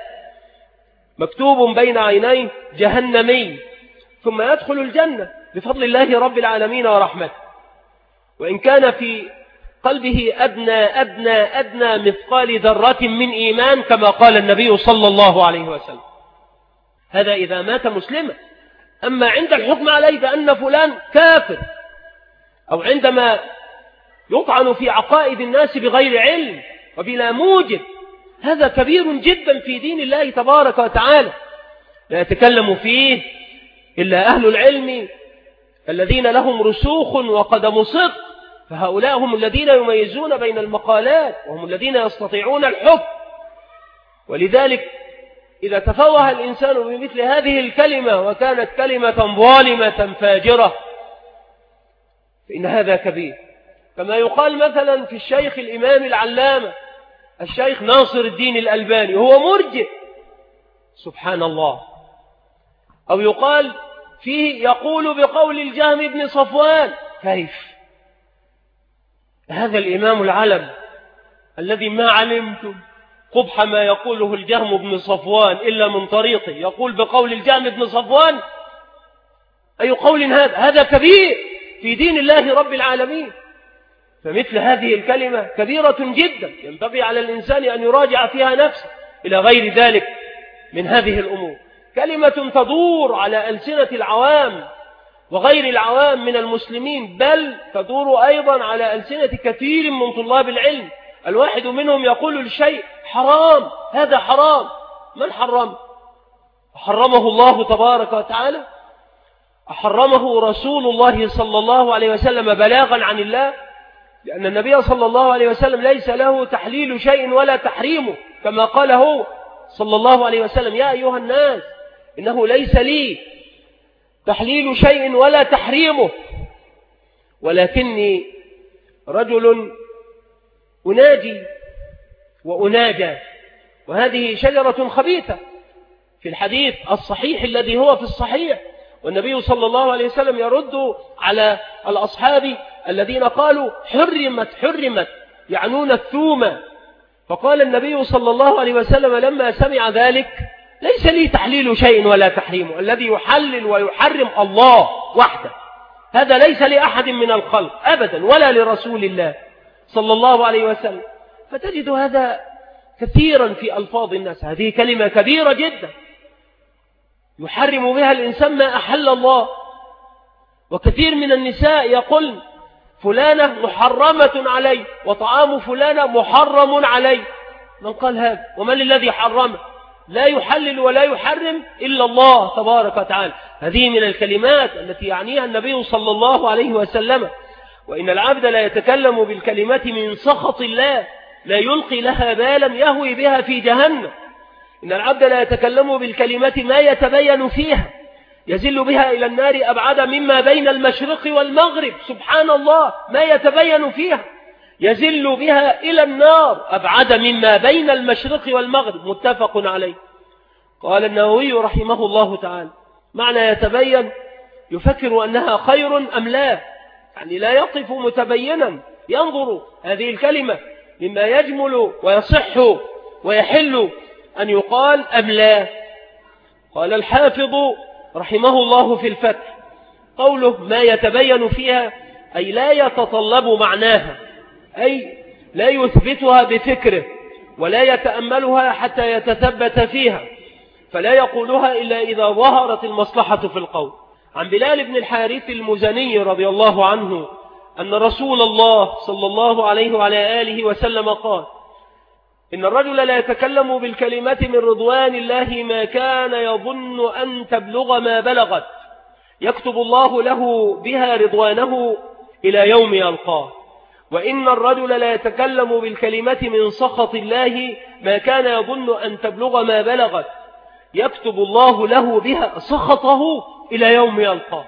مكتوب بين عينيه جهنمي، ثم يدخل الجنة بفضل الله رب العالمين ورحمته، وإن كان في قلبه أدنى أدنى أدنى مثقال ذرة من إيمان كما قال النبي صلى الله عليه وسلم. هذا إذا مات مسلما. أما عند الحكم عليه بأن فلان كافر، أو عندما يطعن في عقائد الناس بغير علم وبلا موجب، هذا كبير جدا في دين الله تبارك وتعالى، لا يتكلم فيه إلا أهل العلم الذين لهم رسوخ وقدم صدق، فهؤلاء هم الذين يميزون بين المقالات وهم الذين يستطيعون الحكم. ولذلك إذا تفوه الإنسان بمثل هذه الكلمة وكانت كلمة ظالمة فاجرة فإن هذا كبير. كما يقال مثلا في الشيخ الإمام العلامة الشيخ ناصر الدين الألباني هو مرجئ، سبحان الله. أو يقال فيه يقول بقول الجهم بن صفوان، كيف؟ هذا الإمام العلم الذي ما علمتم قبح ما يقوله الجهم بن صفوان إلا من طريقه، يقول بقول الجهم بن صفوان؟ أي قول هذا؟ هذا كبير في دين الله رب العالمين. فمثل هذه الكلمة كبيرة جدا، ينبغي على الإنسان أن يراجع فيها نفسه إلى غير ذلك من هذه الأمور. كلمة تدور على ألسنة العوام وغير العوام من المسلمين، بل تدور أيضا على ألسنة كثير من طلاب العلم. الواحد منهم يقول للشيء حرام، هذا حرام. من حرم؟ حرمه الله تبارك وتعالى؟ أحرمه رسول الله صلى الله عليه وسلم بلاغا عن الله؟ لأن النبي صلى الله عليه وسلم ليس له تحليل شيء ولا تحريمه، كما قال هو صلى الله عليه وسلم: يا أيها الناس إنه ليس لي تحليل شيء ولا تحريمه، ولكني رجل أناجي وأناجى، وهذه شجرة خبيثة في الحديث الصحيح الذي هو في الصحيح. والنبي صلى الله عليه وسلم يرد على الأصحاب الذين قالوا حرمت حرمت يعنون الثومة، فقال النبي صلى الله عليه وسلم لما سمع ذلك: ليس لي تحليل شيء ولا تحريمه، الذي يحلل ويحرم الله وحده، هذا ليس لأحد من الخلق أبدا ولا لرسول الله صلى الله عليه وسلم. فتجد هذا كثيرا في ألفاظ الناس. هذه كلمة كبيرة جدا يحرم بها الإنسان ما أحل الله. وكثير من النساء يقول فلانة محرمة علي وطعام فلانة محرم علي. من قال هذا؟ ومن الذي حرمه؟ لا يحلل ولا يحرم إلا الله تبارك وتعالى. هذه من الكلمات التي يعنيها النبي صلى الله عليه وسلم. وإن العبد لا يتكلم بالكلمات من سخط الله، لا يلقي لها بالا يهوي بها في جهنم. إن العبد لا يتكلم بالكلمات ما يتبين فيها، يزل بها إلى النار أبعد مما بين المشرق والمغرب. سبحان الله، ما يتبين فيها يزل بها إلى النار أبعد مما بين المشرق والمغرب. متفق عليه. قال النووي رحمه الله تعالى: معنى يتبين يفكر أنها خير أم لا، يعني لا يقف متبينا ينظر هذه الكلمة مما يجمل ويصح ويحل أن يقال أم لا. قال الحافظ رحمه الله في الفتح: قوله ما يتبين فيها أي لا يتطلب معناها، أي لا يثبتها بفكره ولا يتأملها حتى يتثبت فيها، فلا يقولها إلا إذا ظهرت المصلحة في القول. عن بلال بن الحارث المزني رضي الله عنه أن رسول الله صلى الله عليه وعلى آله وسلم قال: إن الرجل لا يتكلم بالكلمات من رضوان الله ما كان يظن أن تبلغ ما بلغت، يكتب الله له بها رضوانه إلى يوم يلقاه. وإن الرجل لا يتكلم بالكلمات من سخط الله ما كان يظن أن تبلغ ما بلغت، يكتب الله له بها سخطه إلى يوم يلقاه.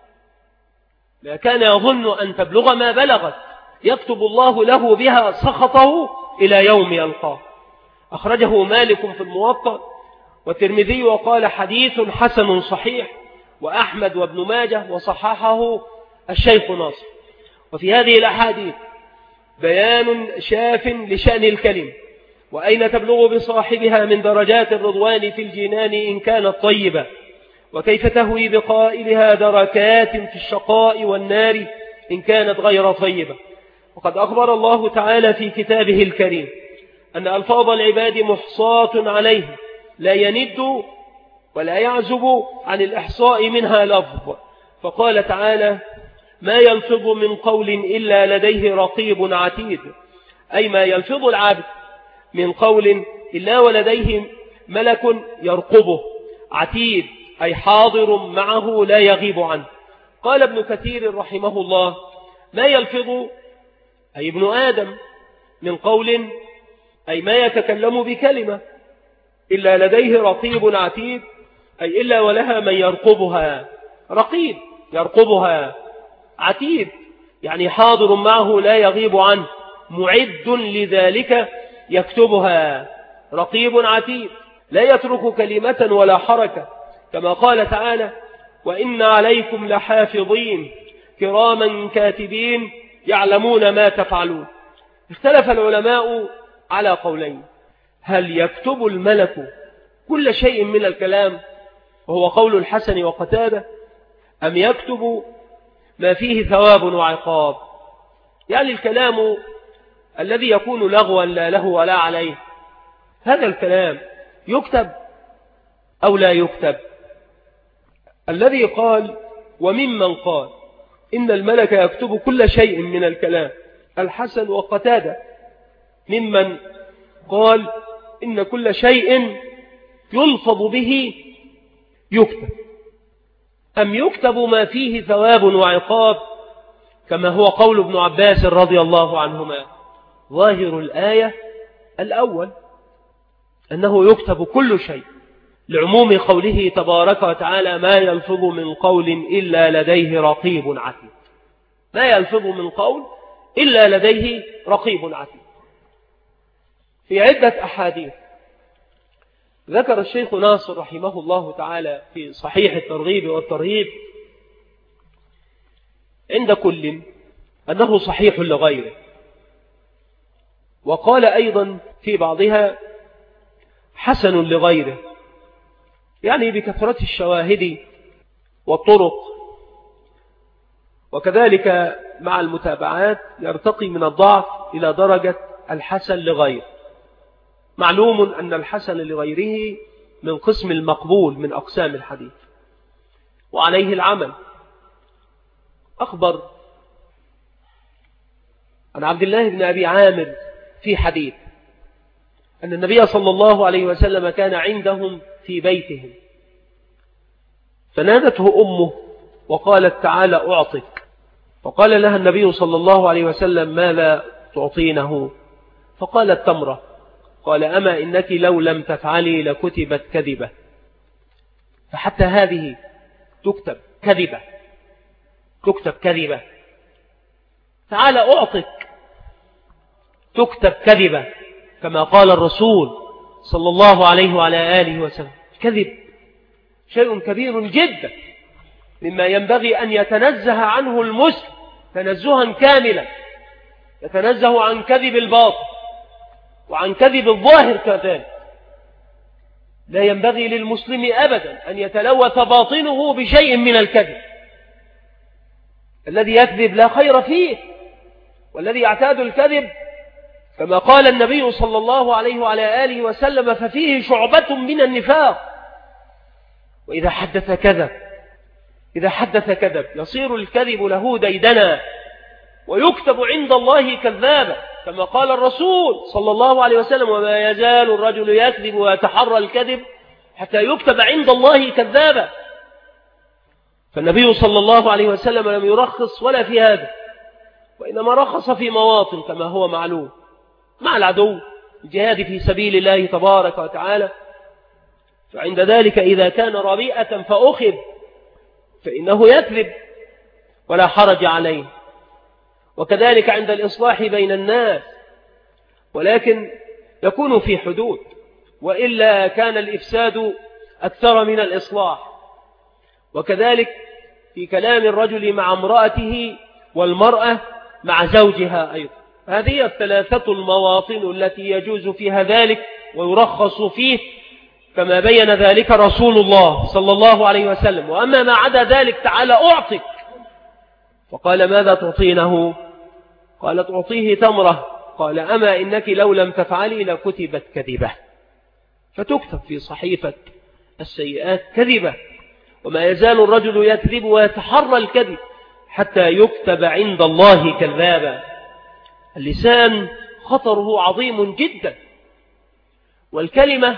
ما كان يظن أن تبلغ ما بلغت، يكتب الله له بها سخطه إلى يوم يلقاه. أخرجه مالك في الموطأ والترمذي وقال حديث حسن صحيح، وأحمد وابن ماجه وصححه الشيخ ناصر. وفي هذه الأحاديث بيان شاف لشأن الكلمة، وأين تبلغ بصاحبها من درجات الرضوان في الجنان إن كانت طيبة، وكيف تهوي بقائلها دركات في الشقاء والنار إن كانت غير طيبة. وقد أخبر الله تعالى في كتابه الكريم أن ألفاظ العباد محصاة عليه، لا يند ولا يعزب عن الإحصاء منها لفظ. فقال تعالى: ما يلفظ من قول إلا لديه رقيب عتيد، أي ما يلفظ العبد من قول إلا ولديه ملك يرقبه، عتيد أي حاضر معه لا يغيب عنه. قال ابن كثير رحمه الله: ما يلفظ أي ابن آدم من قول، أي ما يتكلم بكلمة، إلا لديه رقيب عتيد، أي إلا ولها من يرقبها. رقيب يرقبها، عتيد يعني حاضر معه لا يغيب عنه، معد لذلك يكتبها رقيب عتيد لا يترك كلمة ولا حركة، كما قال تعالى: وإن عليكم لحافظين كراما كاتبين يعلمون ما تفعلون. اختلف العلماء على قولين: هل يكتب الملك كل شيء من الكلام، وهو قول الحسن وقتادة، أم يكتب ما فيه ثواب وعقاب، يعني الكلام الذي يكون لغوا لا له ولا عليه، هذا الكلام يكتب أو لا يكتب؟ الذي قال وممن قال إن الملك يكتب كل شيء من الكلام الحسن وقتادة، ممن قال إن كل شيء يلفظ به يكتب، أم يكتب ما فيه ثواب وعقاب، كما هو قول ابن عباس رضي الله عنهما. ظاهر الآية الأول أنه يكتب كل شيء، لعموم قوله تبارك وتعالى: ما يلفظ من قول إلا لديه رقيب عتيد. ما يلفظ من قول إلا لديه رقيب عتيد. في عدة أحاديث ذكر الشيخ ناصر رحمه الله تعالى في صحيح الترغيب والترهيب عند كل أنه صحيح لغيره، وقال أيضا في بعضها حسن لغيره، يعني بكثرة الشواهد والطرق، وكذلك مع المتابعات يرتقي من الضعف إلى درجة الحسن لغيره. معلوم أن الحسن لغيره من قسم المقبول من أقسام الحديث، وعليه العمل. أخبر عن عبد الله بن أبي عامر في حديث أن النبي صلى الله عليه وسلم كان عندهم في بيتهم، فنادته أمه وقالت: تعالى أعطك. فقال لها النبي صلى الله عليه وسلم: ماذا تعطينه؟ فقالت: تمرة. قال: أما إنك لو لم تفعلي لكتبت كذبة. فحتى هذه تكتب كذبة، تكتب كذبة. تعالى أعطك، تكتب كذبة، كما قال الرسول صلى الله عليه وعلى آله وسلم. الكذب شيء كبير جدا، مما ينبغي أن يتنزه عنه المسلم تنزها كاملا، يتنزه عن كذب الباطن وعن كذب الظاهر كذلك. لا ينبغي للمسلم أبدا أن يتلوث باطنه بشيء من الكذب. الذي يكذب لا خير فيه، والذي يعتاد الكذب كما قال النبي صلى الله عليه وعلى آله وسلم: ففيه شعبة من النفاق. وإذا حدث كذب، إذا حدث كذب، يصير الكذب له ديدنا ويكتب عند الله كذابا، كما قال الرسول صلى الله عليه وسلم: وما يزال الرجل يكذب ويتحرى الكذب حتى يكتب عند الله كذابا. فالنبي صلى الله عليه وسلم لم يرخص ولا في هذا، وإنما رخص في مواطن كما هو معلوم، مع العدو، الجهاد في سبيل الله تبارك وتعالى. فعند ذلك إذا كان ربيئة فأخذ فإنه يكذب ولا حرج عليه. وكذلك عند الإصلاح بين الناس، ولكن يكون في حدود، وإلا كان الإفساد أكثر من الإصلاح. وكذلك في كلام الرجل مع امرأته والمرأة مع زوجها أيضا. هذه الثلاثة المواطن التي يجوز فيها ذلك ويرخص فيه، كما بين ذلك رسول الله صلى الله عليه وسلم. وأما ما عدا ذلك: تعالى أعطك. فقال: ماذا تعطينه؟ قال: تعطيه تمرة. قال: أما إنك لو لم تفعلي لكتبت كذبة. فتكتب في صحيفة السيئات كذبة. وما يزال الرجل يكذب ويتحرى الكذب حتى يكتب عند الله كذابا. اللسان خطره عظيم جدا، والكلمة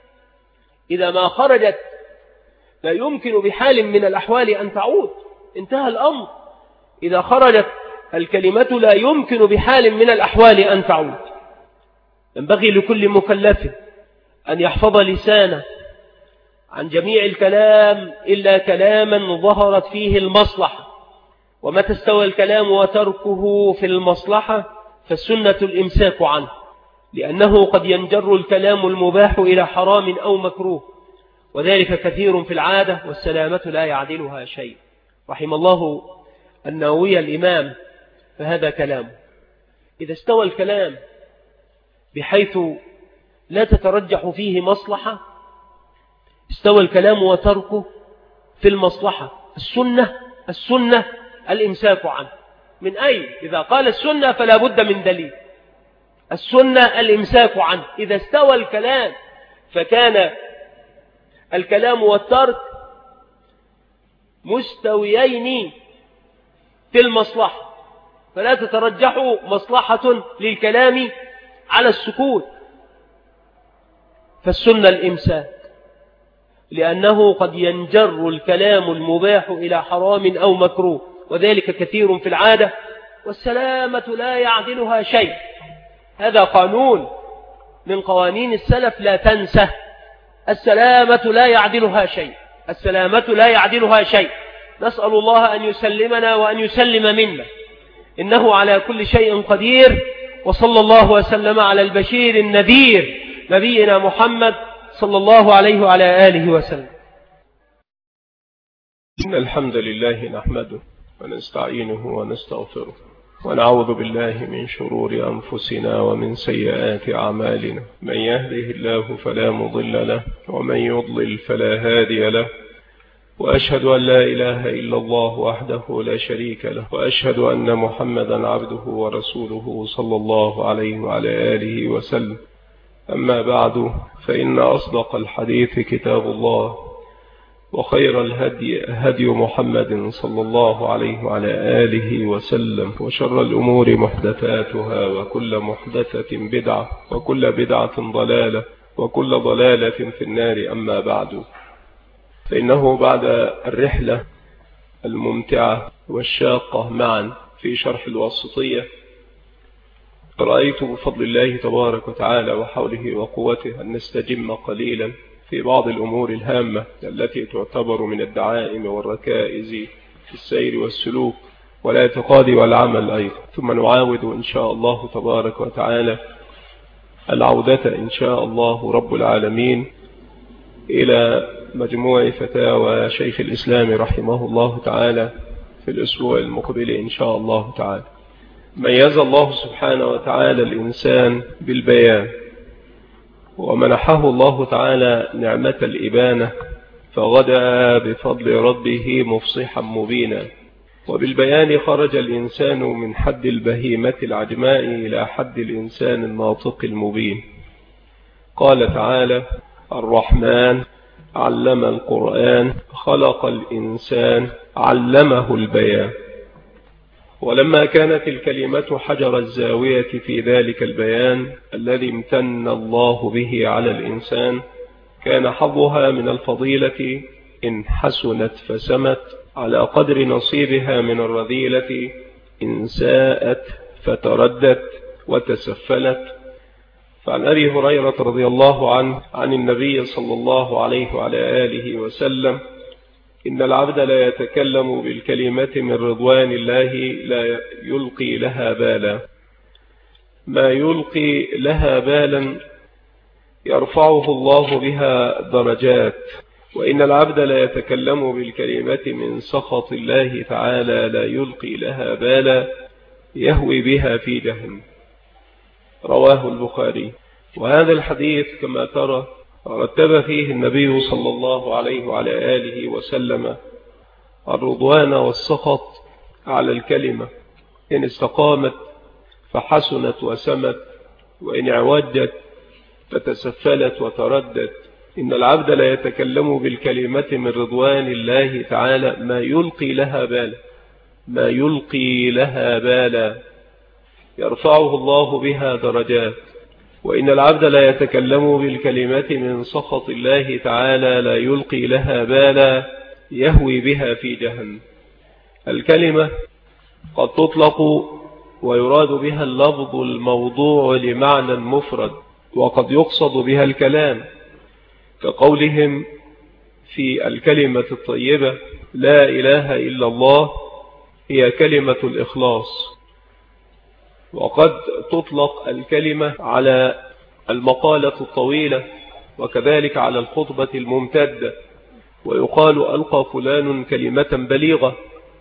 إذا ما خرجت لا يمكن بحال من الأحوال أن تعود، انتهى الأمر. إذا خرجت الكلمة لا يمكن بحال من الأحوال أن تعود. ينبغي لكل مكلف أن يحفظ لسانه عن جميع الكلام إلا كلاما ظهرت فيه المصلحة، ومتى استوى الكلام وتركه في المصلحة فالسنة الإمساك عنه. لأنه قد ينجر الكلام المباح إلى حرام أو مكروه، وذلك كثير في العادة، والسلامة لا يعدلها شيء. رحم الله النووي الإمام، فهذا كلامه. إذا استوى الكلام بحيث لا تترجح فيه مصلحة، استوى الكلام وتركه في المصلحة. السنة السنة الإمساك عنه. من أين؟ إذا قال السنة فلا بد من دليل. السنة الإمساك عنه. إذا استوى الكلام فكان الكلام والترك مستويين في المصلحة، فلا تترجح مصلحة للكلام على السكوت، فالسنة الإمساك، لأنه قد ينجر الكلام المباح إلى حرام أو مكروه، وذلك كثير في العادة، والسلامة لا يعدلها شيء. هذا قانون من قوانين السلف، لا تنسى. السلامة لا يعدلها شيء، السلامة لا يعدلها شيء. نسأل الله أن يسلمنا وأن يسلم منا، إنه على كل شيء قدير. وصلى الله وسلم على البشير النذير نبينا محمد صلى الله عليه وعلى آله وسلم. إن الحمد لله نحمده ونستعينه ونستغفره، ونعوذ بالله من شرور أنفسنا ومن سيئات أعمالنا. من يهده الله فلا مضل له، ومن يضلل فلا هادي له، وأشهد أن لا إله إلا الله وحده لا شريك له، وأشهد أن محمدا عبده ورسوله صلى الله عليه وعلى آله وسلم. أما بعد، فإن أصدق الحديث كتاب الله، وخير الهدي هدي محمد صلى الله عليه وعلى آله وسلم، وشر الأمور محدثاتها، وكل محدثة بدعة، وكل بدعة ضلالة، وكل ضلالة في النار. أما بعد، فإنه بعد الرحلة الممتعة والشاقة معا في شرح الواسطية، رأيت بفضل الله تبارك وتعالى وحوله وقوته أن نستجم قليلا في بعض الأمور الهامة التي تعتبر من الدعائم والركائز في السير والسلوك والاعتقاد والعمل أيضا، ثم نعاود إن شاء الله تبارك وتعالى العودة إن شاء الله رب العالمين إلى مجموع فتاوى شيخ الإسلام رحمه الله تعالى في الأسبوع المقبل إن شاء الله تعالى. ميز الله سبحانه وتعالى الإنسان بالبيان، ومنحه الله تعالى نعمة الإبانة، فغدا بفضل ربه مفصحا مبينا. وبالبيان خرج الإنسان من حد البهيمة العجماء إلى حد الإنسان الناطق المبين. قال تعالى: الرحمن علم القرآن خلق الإنسان علمه البيان. ولما كانت الكلمة حجر الزاوية في ذلك البيان الذي امتن الله به على الإنسان، كان حظها من الفضيلة إن حسنت فسمت على قدر نصيبها من الرذيلة إن ساءت فتردت وتسفلت. فعن أبي هريرة رضي الله عنه عن النبي صلى الله عليه وعلى آله وسلم: إن العبد لا يتكلم بالكلمة من رضوان الله لا يلقي لها بالا. ما يلقي لها بالا يرفعه الله بها درجات. وإن العبد لا يتكلم بالكلمة من سخط الله تعالى لا يلقي لها بالا يهوي بها في جهنم. رواه البخاري. وهذا الحديث كما ترى رتب فيه النبي صلى الله عليه وعلى آله وسلم الرضوان والسخط على الكلمة، إن استقامت فحسنت وسمت، وإن اعوجت فتسفلت وتردت. إن العبد لا يتكلم بالكلمة من رضوان الله تعالى ما يلقي لها بالا، ما يلقي لها بالا يرفعه الله بها درجات. وإن العبد لا يتكلم بالكلمة من سخط الله تعالى لا يلقي لها بالا يهوي بها في جهنم. الكلمة قد تطلق ويراد بها اللفظ الموضوع لمعنى مفرد، وقد يقصد بها الكلام، كقولهم في الكلمة الطيبة: لا إله إلا الله، هي كلمة الإخلاص. وقد تطلق الكلمة على المقالة الطويلة وكذلك على الخطبة الممتدة، ويقال ألقى فلان كلمة بليغة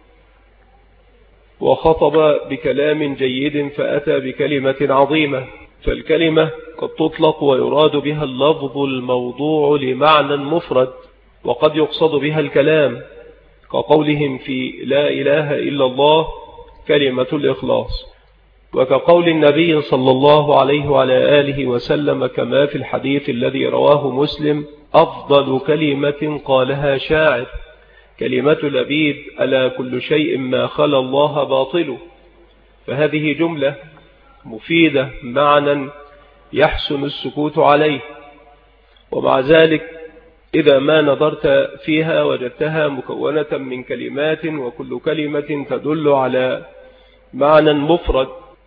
وخطب بكلام جيد فأتى بكلمة عظيمة. فالكلمة قد تطلق ويراد بها اللفظ الموضوع لمعنى مفرد، وقد يقصد بها الكلام كقولهم في لا إله إلا الله كلمة الإخلاص، وكقول النبي صلى الله عليه وعلى آله وسلم كما في الحديث الذي رواه مسلم: أفضل كلمة قالها شاعر كلمة لبيد ألا كل شيء ما خلا الله باطل. فهذه جملة مفيدة معنى يحسن السكوت عليه، ومع ذلك إذا ما نظرت فيها وجدتها مكونة من كلمات وكل كلمة تدل على معنى مفرد،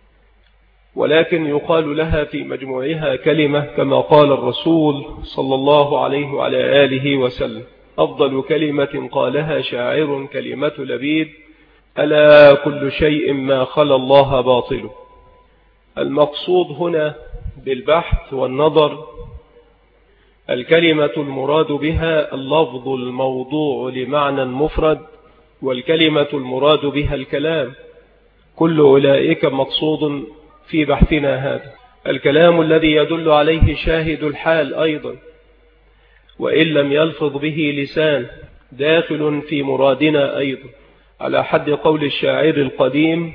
ولكن يقال لها في مجموعها كلمة كما قال الرسول صلى الله عليه وعلى آله وسلم: أفضل كلمة قالها شاعر كلمة لبيد ألا كل شيء ما خلا الله باطل. المقصود هنا بالبحث والنظر الكلمة المراد بها اللفظ الموضوع لمعنى مفرد، والكلمة المراد بها الكلام. كل أولئك مقصود في بحثنا هذا. الكلام الذي يدل عليه شاهد الحال أيضا وإن لم يلفظ به لسان داخل في مرادنا أيضا، على حد قول الشاعر القديم: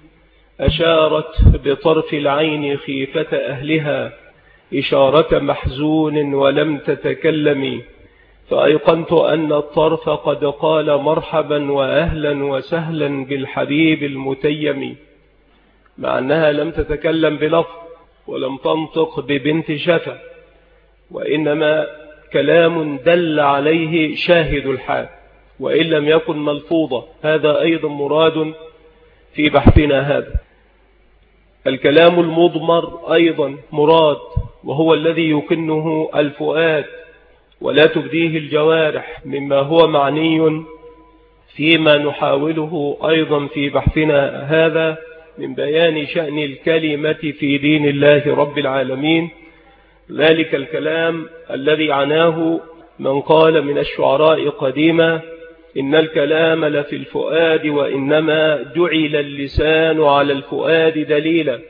أشارت بطرف العين خيفة أهلها إشارة محزون ولم تتكلمي، فأيقنت أن الطرف قد قال مرحبا وأهلا وسهلا بالحبيب المتيم، مع أنها لم تتكلم بلفظ ولم تنطق ببنت شفا، وإنما كلام دل عليه شاهد الحال وإن لم يكن ملفوظا. هذا أيضا مراد في بحثنا هذا. الكلام المضمر أيضا مراد، وهو الذي يكنه الفؤاد ولا تبديه الجوارح، مما هو معني فيما نحاوله أيضا في بحثنا هذا من بيان شأن الكلمة في دين الله رب العالمين. ذلك الكلام الذي عناه من قال من الشعراء قديما: إن الكلام لفي الفؤاد وإنما جعل اللسان على الفؤاد دليلا.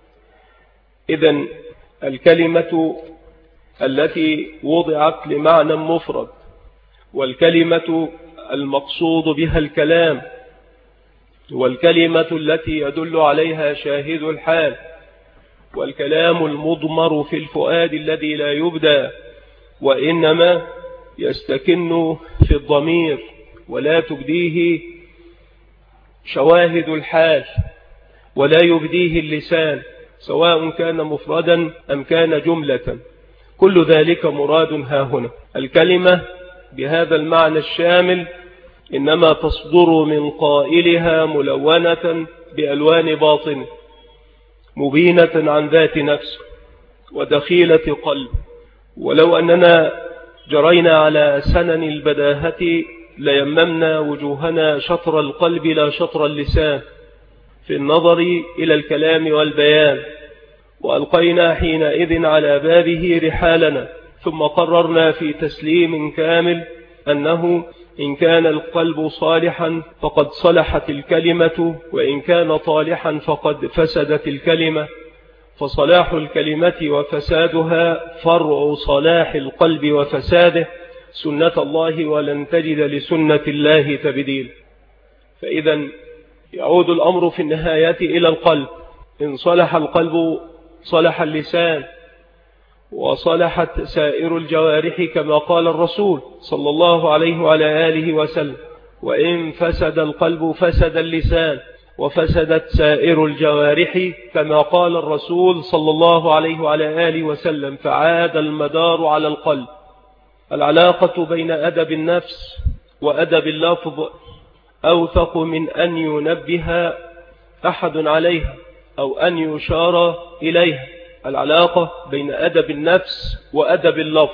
إذن الكلمة التي وضعت لمعنى مفرد، والكلمة المقصود بها الكلام، والكلمة التي يدل عليها شاهد الحال، والكلام المضمر في الفؤاد الذي لا يبدى وإنما يستكن في الضمير ولا تبديه شواهد الحال ولا يبديه اللسان، سواء كان مفردا أم كان جملة. كل ذلك مراد ها هنا. الكلمة بهذا المعنى الشامل إنما تصدر من قائلها ملونة بألوان باطن مبينة عن ذات نفس ودخيلة قلب. ولو أننا جرينا على سنن البداهة ليممنا وجوهنا شطر القلب لا شطر اللسان في النظر إلى الكلام والبيان، وألقينا حينئذ على بابه رحالنا، ثم قررنا في تسليم كامل أنه إن كان القلب صالحا فقد صلحت الكلمة، وإن كان طالحا فقد فسدت الكلمة، فصلاح الكلمة وفسادها فرع صلاح القلب وفساده سنة الله، ولن تجد لسنة الله تبديل. فإذا يعود الأمر في النهاية إلى القلب. إن صلح القلب صلح اللسان وصلحت سائر الجوارح كما قال الرسول صلى الله عليه وعلى آله وسلم، وإن فسد القلب فسد اللسان وفسدت سائر الجوارح كما قال الرسول صلى الله عليه وعلى آله وسلم، فعاد المدار على القلب. العلاقة بين أدب النفس وأدب اللفظ أوثق من أن ينبه أحد عليها أو أن يشار إليها. العلاقة بين أدب النفس وأدب اللفظ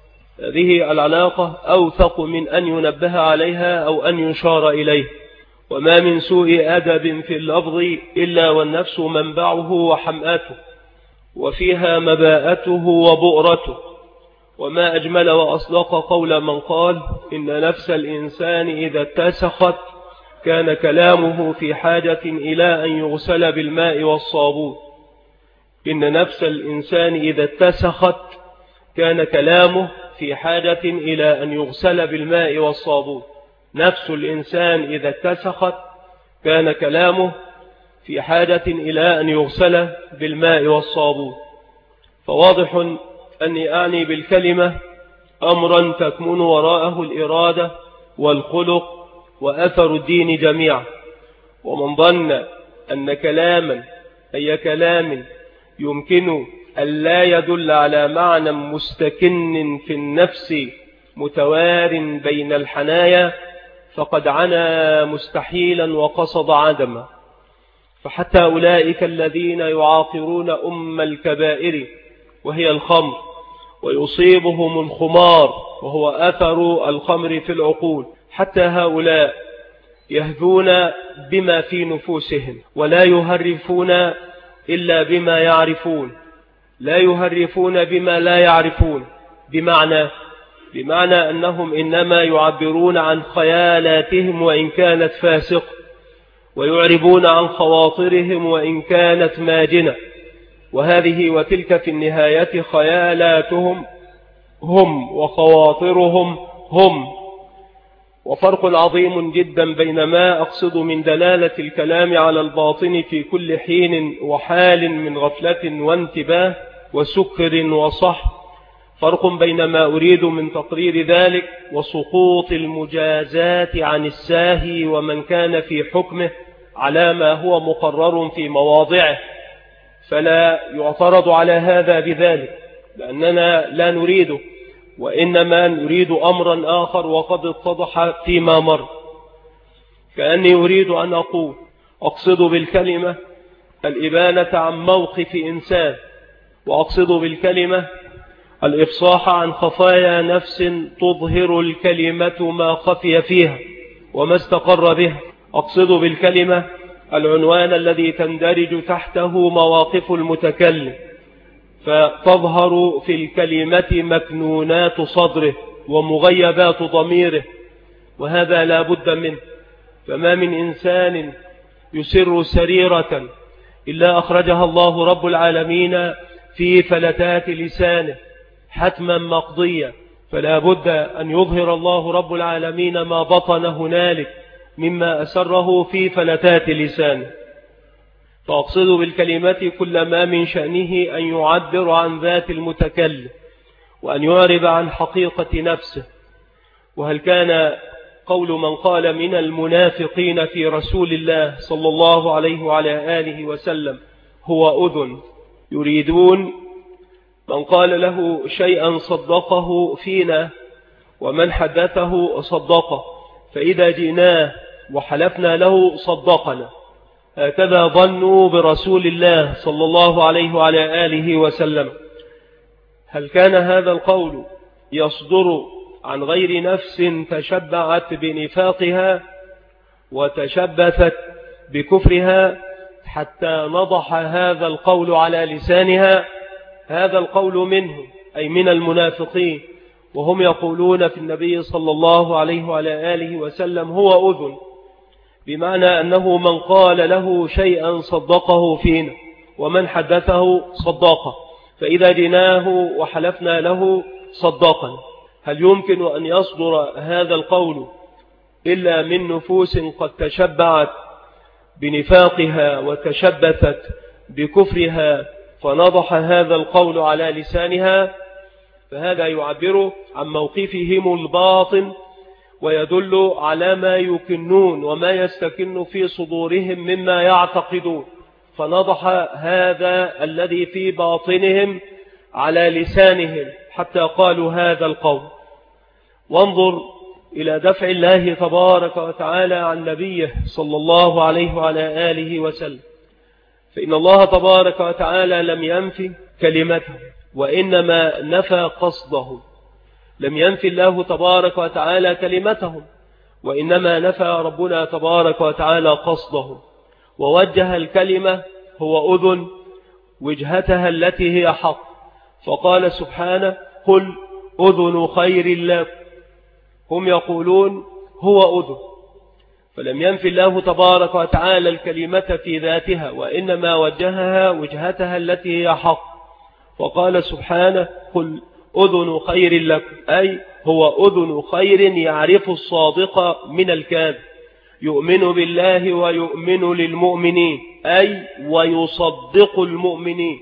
هذه العلاقة أوثق من أن ينبه عليها أو أن يشار إليها. وما من سوء أدب في اللفظ إلا والنفس منبعه وحمأته وفيها مباءته وبؤرته. وما أجمل وأصدق قول من قال إن نفس الإنسان إذا اتسخت كان كلامه في حاجة إلى أن يغسل بالماء والصابون. إن نفس الإنسان إذا اتسخت كان كلامه في حاجة إلى أن يغسل بالماء والصابون. نفس الإنسان إذا اتسخت كان كلامه في حاجة إلى أن يغسل بالماء والصابون. فواضح أني أعني بالكلمة أمرا تكمن وراءه الإرادة والخلق وأثر الدين جميعا. ومن ظن أن كلاما أي كلام يمكن أن لا يدل على معنى مستكن في النفس متوار بين الحنايا فقد عنا مستحيلا وقصد عدما. فحتى أولئك الذين يعاقرون أم الكبائر وهي الخمر ويصيبهم الخمار وهو أثر الخمر في العقول، حتى هؤلاء يهذون بما في نفوسهم ولا يهرفون إلا بما يعرفون، لا يهرفون بما لا يعرفون، بمعنى بمعنى أنهم إنما يعبرون عن خيالاتهم وإن كانت فاسقة، ويعربون عن خواطرهم وإن كانت ماجنة، وهذه وتلك في النهاية خيالاتهم هم وخواطرهم هم. وفرق عظيم جدا بين ما أقصد من دلالة الكلام على الباطن في كل حين وحال من غفلة وانتباه وسكر وصح، فرق بين ما أريد من تقرير ذلك وسقوط المجازات عن الساهي ومن كان في حكمه على ما هو مقرر في مواضعه، فلا يعترض على هذا بذلك لأننا لا نريده، وإنما نريد أمرا آخر وقد اتضح فيما مر. كأني أريد أن أقول أقصد بالكلمة الإبانة عن موقف إنسان، وأقصد بالكلمة الإفصاح عن خفايا نفس تظهر الكلمة ما خفي فيها وما استقر به. أقصد بالكلمة العنوان الذي تندرج تحته مواقف المتكلم، فتظهر في الكلمة مكنونات صدره ومغيبات ضميره، وهذا لا بد منه. فما من إنسان يسر سريرة إلا أخرجها الله رب العالمين في فلتات لسانه حتما مقضية، فلا بد أن يظهر الله رب العالمين ما بطن هنالك مما أسره في فلتات لسانه. فأقصد بالكلمة كل ما من شأنه أن يعبر عن ذات المتكلم وأن يعرب عن حقيقة نفسه. وهل كان قول من قال من المنافقين في رسول الله صلى الله عليه وعلى آله وسلم هو أذن، يريدون من قال له شيئا صدقه فينا ومن حدثه صدقه، فإذا جئناه وحلفنا له صدقنا. هكذا ظنوا برسول الله صلى الله عليه وعلى آله وسلم. هل كان هذا القول يصدر عن غير نفس تشبعت بنفاقها وتشبثت بكفرها حتى نضح هذا القول على لسانها؟ هذا القول منهم أي من المنافقين، وهم يقولون في النبي صلى الله عليه وعلى آله وسلم هو أذن، بمعنى أنه من قال له شيئا صدقه فينا ومن حدثه صدقه، فإذا جناه وحلفنا له صدقا. هل يمكن أن يصدر هذا القول إلا من نفوس قد تشبعت بنفاقها وتشبثت بكفرها فنضح هذا القول على لسانها؟ فهذا يعبر عن موقفهم الباطن ويدل على ما يكنون وما يستكن في صدورهم مما يعتقدون، فنضح هذا الذي في باطنهم على لسانهم حتى قالوا هذا القول. وانظر إلى دفع الله تبارك وتعالى عن نبيه صلى الله عليه وعلى آله وسلم، فإن الله تبارك وتعالى لم ينفي كلمته وإنما نفى قصده. لم ينفي الله تبارك وتعالى كلمتهم، وإنما نفى ربنا تبارك وتعالى قصده، ووجه الكلمة هو أذن وجهتها التي هي حق، فقال سبحانه قل أذن خير لكم. هم يقولون هو أذن، فلم ينفي الله تبارك وتعالى الكلمة في ذاتها، وإنما وجهها وجهتها التي هي حق، وقال سبحانه قل أذن خير لكم، أي هو أذن خير يعرف الصادق من الكاذب، يؤمن بالله ويؤمن للمؤمنين، أي ويصدق المؤمنين.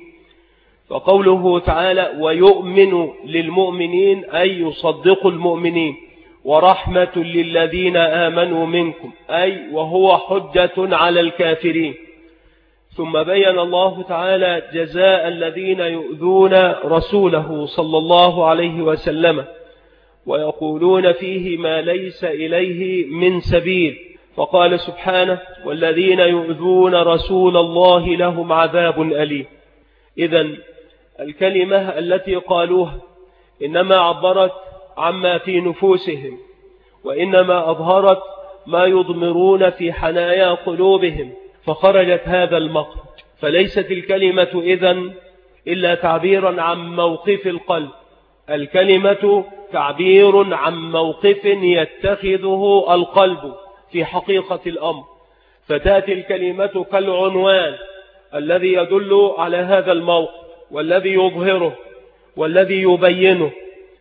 فقوله تعالى ويؤمن للمؤمنين أي يصدق المؤمنين، ورحمة للذين آمنوا منكم، أي وهو حجة على الكافرين. ثم بين الله تعالى جزاء الذين يؤذون رسوله صلى الله عليه وسلم ويقولون فيه ما ليس إليه من سبيل، فقال سبحانه والذين يؤذون رسول الله لهم عذاب أليم. إذن الكلمة التي قالوها إنما عبرت عما في نفوسهم، وإنما أظهرت ما يضمرون في حنايا قلوبهم، فخرجت هذا المخرج. فليست الكلمة إذن إلا تعبيرا عن موقف القلب، الكلمة تعبير عن موقف يتخذه القلب في حقيقة الأمر، فتأتي الكلمة كالعنوان الذي يدل على هذا الموقف والذي يظهره والذي يبينه.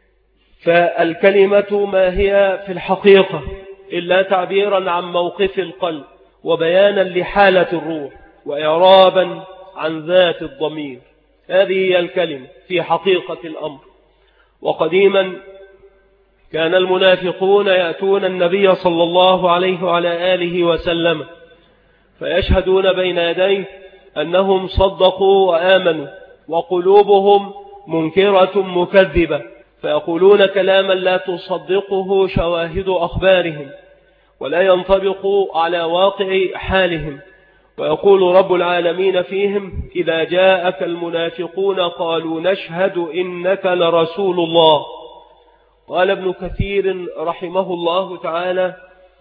فالكلمة ما هي في الحقيقة إلا تعبيرا عن موقف القلب وبيانا لحالة الروح وإعرابا عن ذات الضمير. هذه هي الكلمة في حقيقة الأمر. وقديما كان المنافقون يأتون النبي صلى الله عليه وعلى آله وسلم فيشهدون بين يديه أنهم صدقوا وآمنوا وقلوبهم منكرة مكذبة، فيقولون كلاما لا تصدقه شواهد أخبارهم ولا ينطبق على واقع حالهم. ويقول رب العالمين فيهم إذا جاءك المنافقون قالوا نشهد إنك لرسول الله. قال ابن كثير رحمه الله تعالى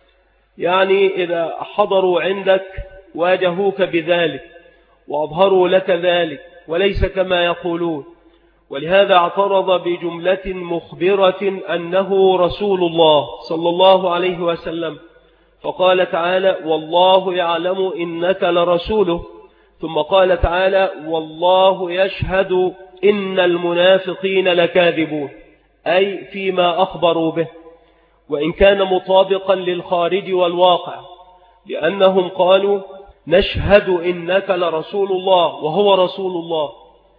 يعني إذا حضروا عندك واجهوك بذلك وأظهروا لك ذلك وليس كما يقولون. ولهذا اعترض بجملة مخبرة أنه رسول الله صلى الله عليه وسلم، فقال تعالى والله يعلم إنك لرسوله، ثم قال تعالى والله يشهد إن المنافقين لكاذبون، أي فيما أخبروا به، وإن كان مطابقا للخارج والواقع، لأنهم قالوا نشهد إنك لرسول الله وهو رسول الله،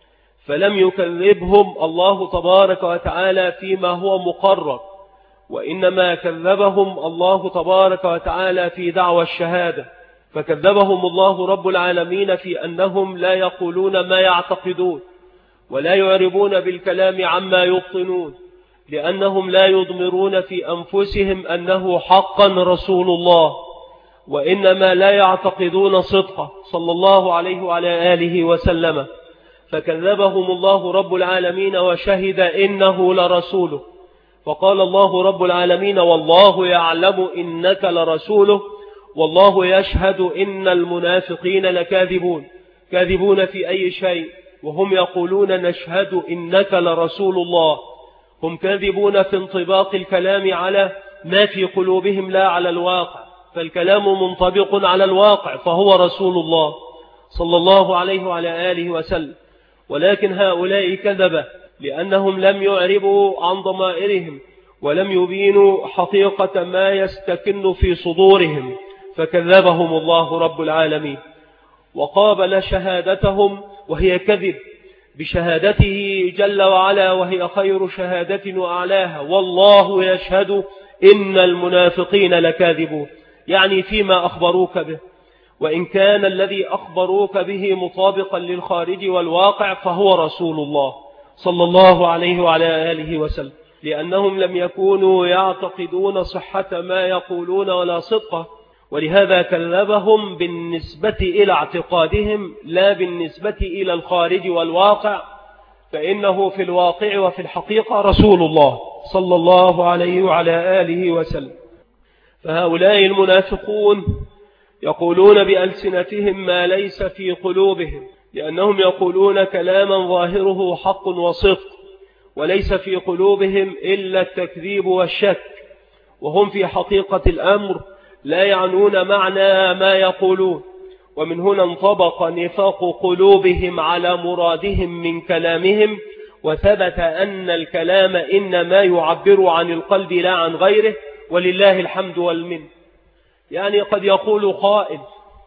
فلم يكذبهم الله تبارك وتعالى فيما هو مقرر، وإنما كذبهم الله تبارك وتعالى في دعوى الشهادة، فكذبهم الله رب العالمين في أنهم لا يقولون ما يعتقدون ولا يعربون بالكلام عما يبطنون، لأنهم لا يضمرون في أنفسهم أنه حقا رسول الله، وإنما لا يعتقدون صدقه صلى الله عليه وعلى آله وسلم، فكذبهم الله رب العالمين وشهد إنه لرسوله. فقال الله رب العالمين والله يعلم إنك لرسوله والله يشهد إن المنافقين لكاذبون. كاذبون في أي شيء؟ وهم يقولون نشهد إنك لرسول الله. هم كاذبون في انطباق الكلام على ما في قلوبهم لا على الواقع، فالكلام منطبق على الواقع فهو رسول الله صلى الله عليه وعلى آله وسلم. ولكن هؤلاء كذبة لأنهم لم يعربوا عن ضمائرهم ولم يبينوا حقيقة ما يستكن في صدورهم، فكذبهم الله رب العالمين. وقابل شهادتهم وهي كذب بشهادته جل وعلا وهي خير شهادة وأعلاها والله يشهد إن المنافقين لكاذبون، يعني فيما أخبروك به، وإن كان الذي أخبروك به مطابقا للخارج والواقع فهو رسول الله صلى الله عليه وعلى آله وسلم، لأنهم لم يكونوا يعتقدون صحة ما يقولون ولا صدقه، ولهذا كذبهم بالنسبة إلى اعتقادهم لا بالنسبة إلى الخارج والواقع، فإنه في الواقع وفي الحقيقة رسول الله صلى الله عليه وعلى آله وسلم. فهؤلاء المنافقون يقولون بألسنتهم ما ليس في قلوبهم، لأنهم يقولون كلاما ظاهره حق وصدق، وليس في قلوبهم إلا التكذيب والشك، وهم في حقيقة الأمر لا يعنون معنى ما يقولون. ومن هنا انطبق نفاق قلوبهم على مرادهم من كلامهم، وثبت أن الكلام إنما يعبر عن القلب لا عن غيره، ولله الحمد والمن. يعني قد يقول قائل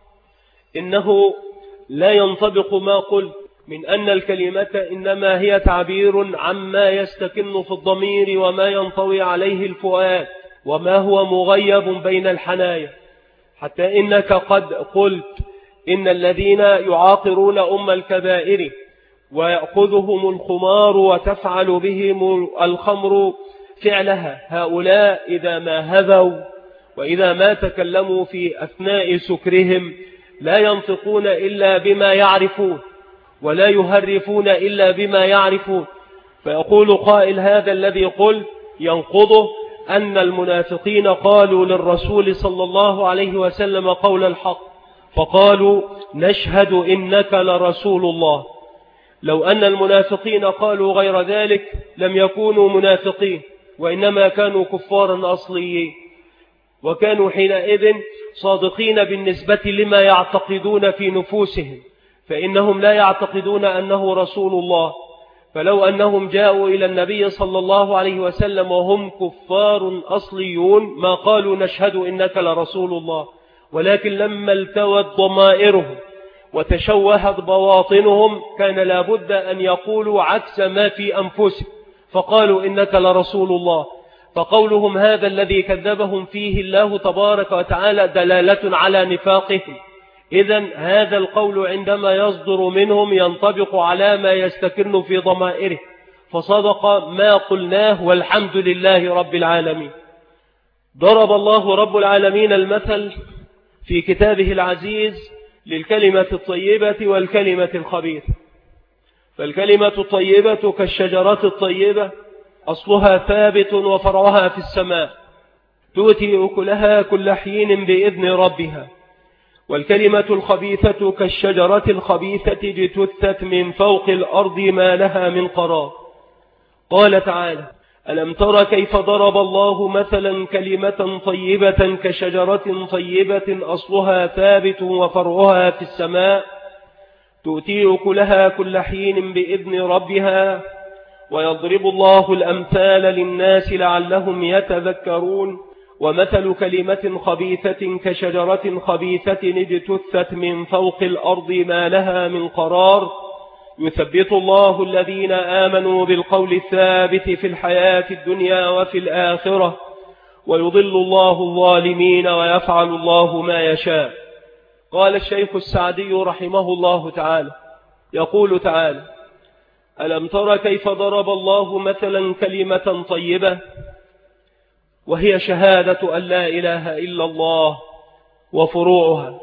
إنه لا ينطبق ما قلت من أن الكلمة إنما هي تعبير عما يستكن في الضمير وما ينطوي عليه الفؤاد وما هو مغيب بين الحنايا، حتى إنك قد قلت إن الذين يعاقرون أم الكبائر ويأخذهم الخمار وتفعل بهم الخمر فعلها، هؤلاء إذا ما هذوا وإذا ما تكلموا في أثناء سكرهم لا ينطقون إلا بما يعرفون ولا يهرفون إلا بما يعرفون. فيقول قائل هذا الذي قل ينقضه أن المنافقين قالوا للرسول صلى الله عليه وسلم قول الحق، فقالوا نشهد إنك لرسول الله. لو أن المنافقين قالوا غير ذلك لم يكونوا منافقين، وإنما كانوا كفارا أصليين، وكانوا حينئذ صادقين بالنسبة لما يعتقدون في نفوسهم، فإنهم لا يعتقدون أنه رسول الله. فلو أنهم جاءوا إلى النبي صلى الله عليه وسلم وهم كفار أصليون ما قالوا نشهد إنك لرسول الله، ولكن لما التوت ضمائرهم وتشوهت بواطنهم كان لابد أن يقولوا عكس ما في أنفسهم، فقالوا إنك لرسول الله. فقولهم هذا الذي كذبهم فيه الله تبارك وتعالى دلالة على نفاقهم. إذن هذا القول عندما يصدر منهم ينطبق على ما يستكن في ضمائره، فصدق ما قلناه والحمد لله رب العالمين. ضرب الله رب العالمين المثل في كتابه العزيز للكلمة الطيبة والكلمة الخبيثة. فالكلمة الطيبة كالشجرة الطيبة أصلها ثابت وفرعها في السماء، تؤتي أكلها كل حين بإذن ربها. والكلمة الخبيثة كالشجرة الخبيثة اجتثت من فوق الأرض ما لها من قرار. قال تعالى ألم تر كيف ضرب الله مثلا كلمة طيبة كشجرة طيبة أصلها ثابت وفرعها في السماء تؤتي أكلها كل حين بإذن ربها ويضرب الله الأمثال للناس لعلهم يتذكرون. ومثل كلمة خبيثة كشجرة خبيثة اجتثت من فوق الأرض ما لها من قرار يثبت الله الذين آمنوا بالقول الثابت في الحياة الدنيا وفي الآخرة ويضل الله الظالمين ويفعل الله ما يشاء. قال الشيخ السعدي رحمه الله تعالى يقول تعالى ألم تر كيف ضرب الله مثلا كلمة طيبة وهي شهادة أن لا إله إلا الله وفروعها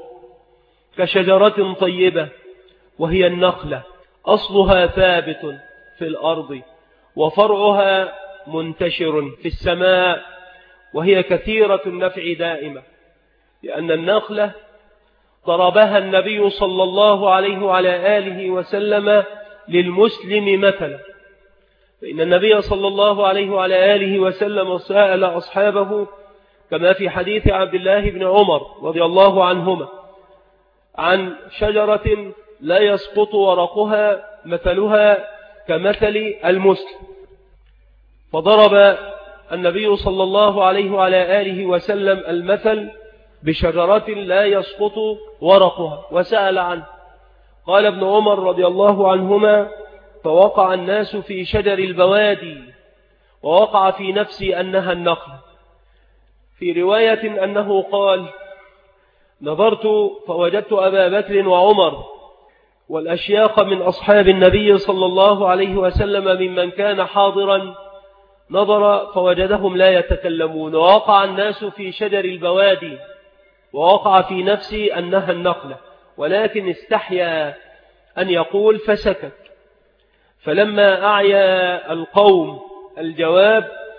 كشجرة طيبة وهي النخلة أصلها ثابت في الأرض وفرعها منتشر في السماء وهي كثيرة النفع دائمة. لأن النخلة ضربها النبي صلى الله عليه وعلى آله وسلم للمسلم مثلا، فإن النبي صلى الله عليه وعلى آله وسلم سأل أصحابه كما في حديث عبد الله بن عمر رضي الله عنهما عن شجرة لا يسقط ورقها مثلها كمثل المسلم، فضرب النبي صلى الله عليه وعلى آله وسلم المثل بشجرة لا يسقط ورقها وسأل عنه. قال ابن عمر رضي الله عنهما فوقع الناس في شجر البوادي ووقع في نفسي أنها النخل. في رواية أنه قال نظرت فوجدت أبا بكر وعمر والأشياخ من أصحاب النبي صلى الله عليه وسلم ممن كان حاضرا، نظر فوجدهم لا يتكلمون. ووقع الناس في شجر البوادي ووقع في نفسي أنها النخلة، ولكن استحيا أن يقول فسكت. فلما أعيا القوم الجواب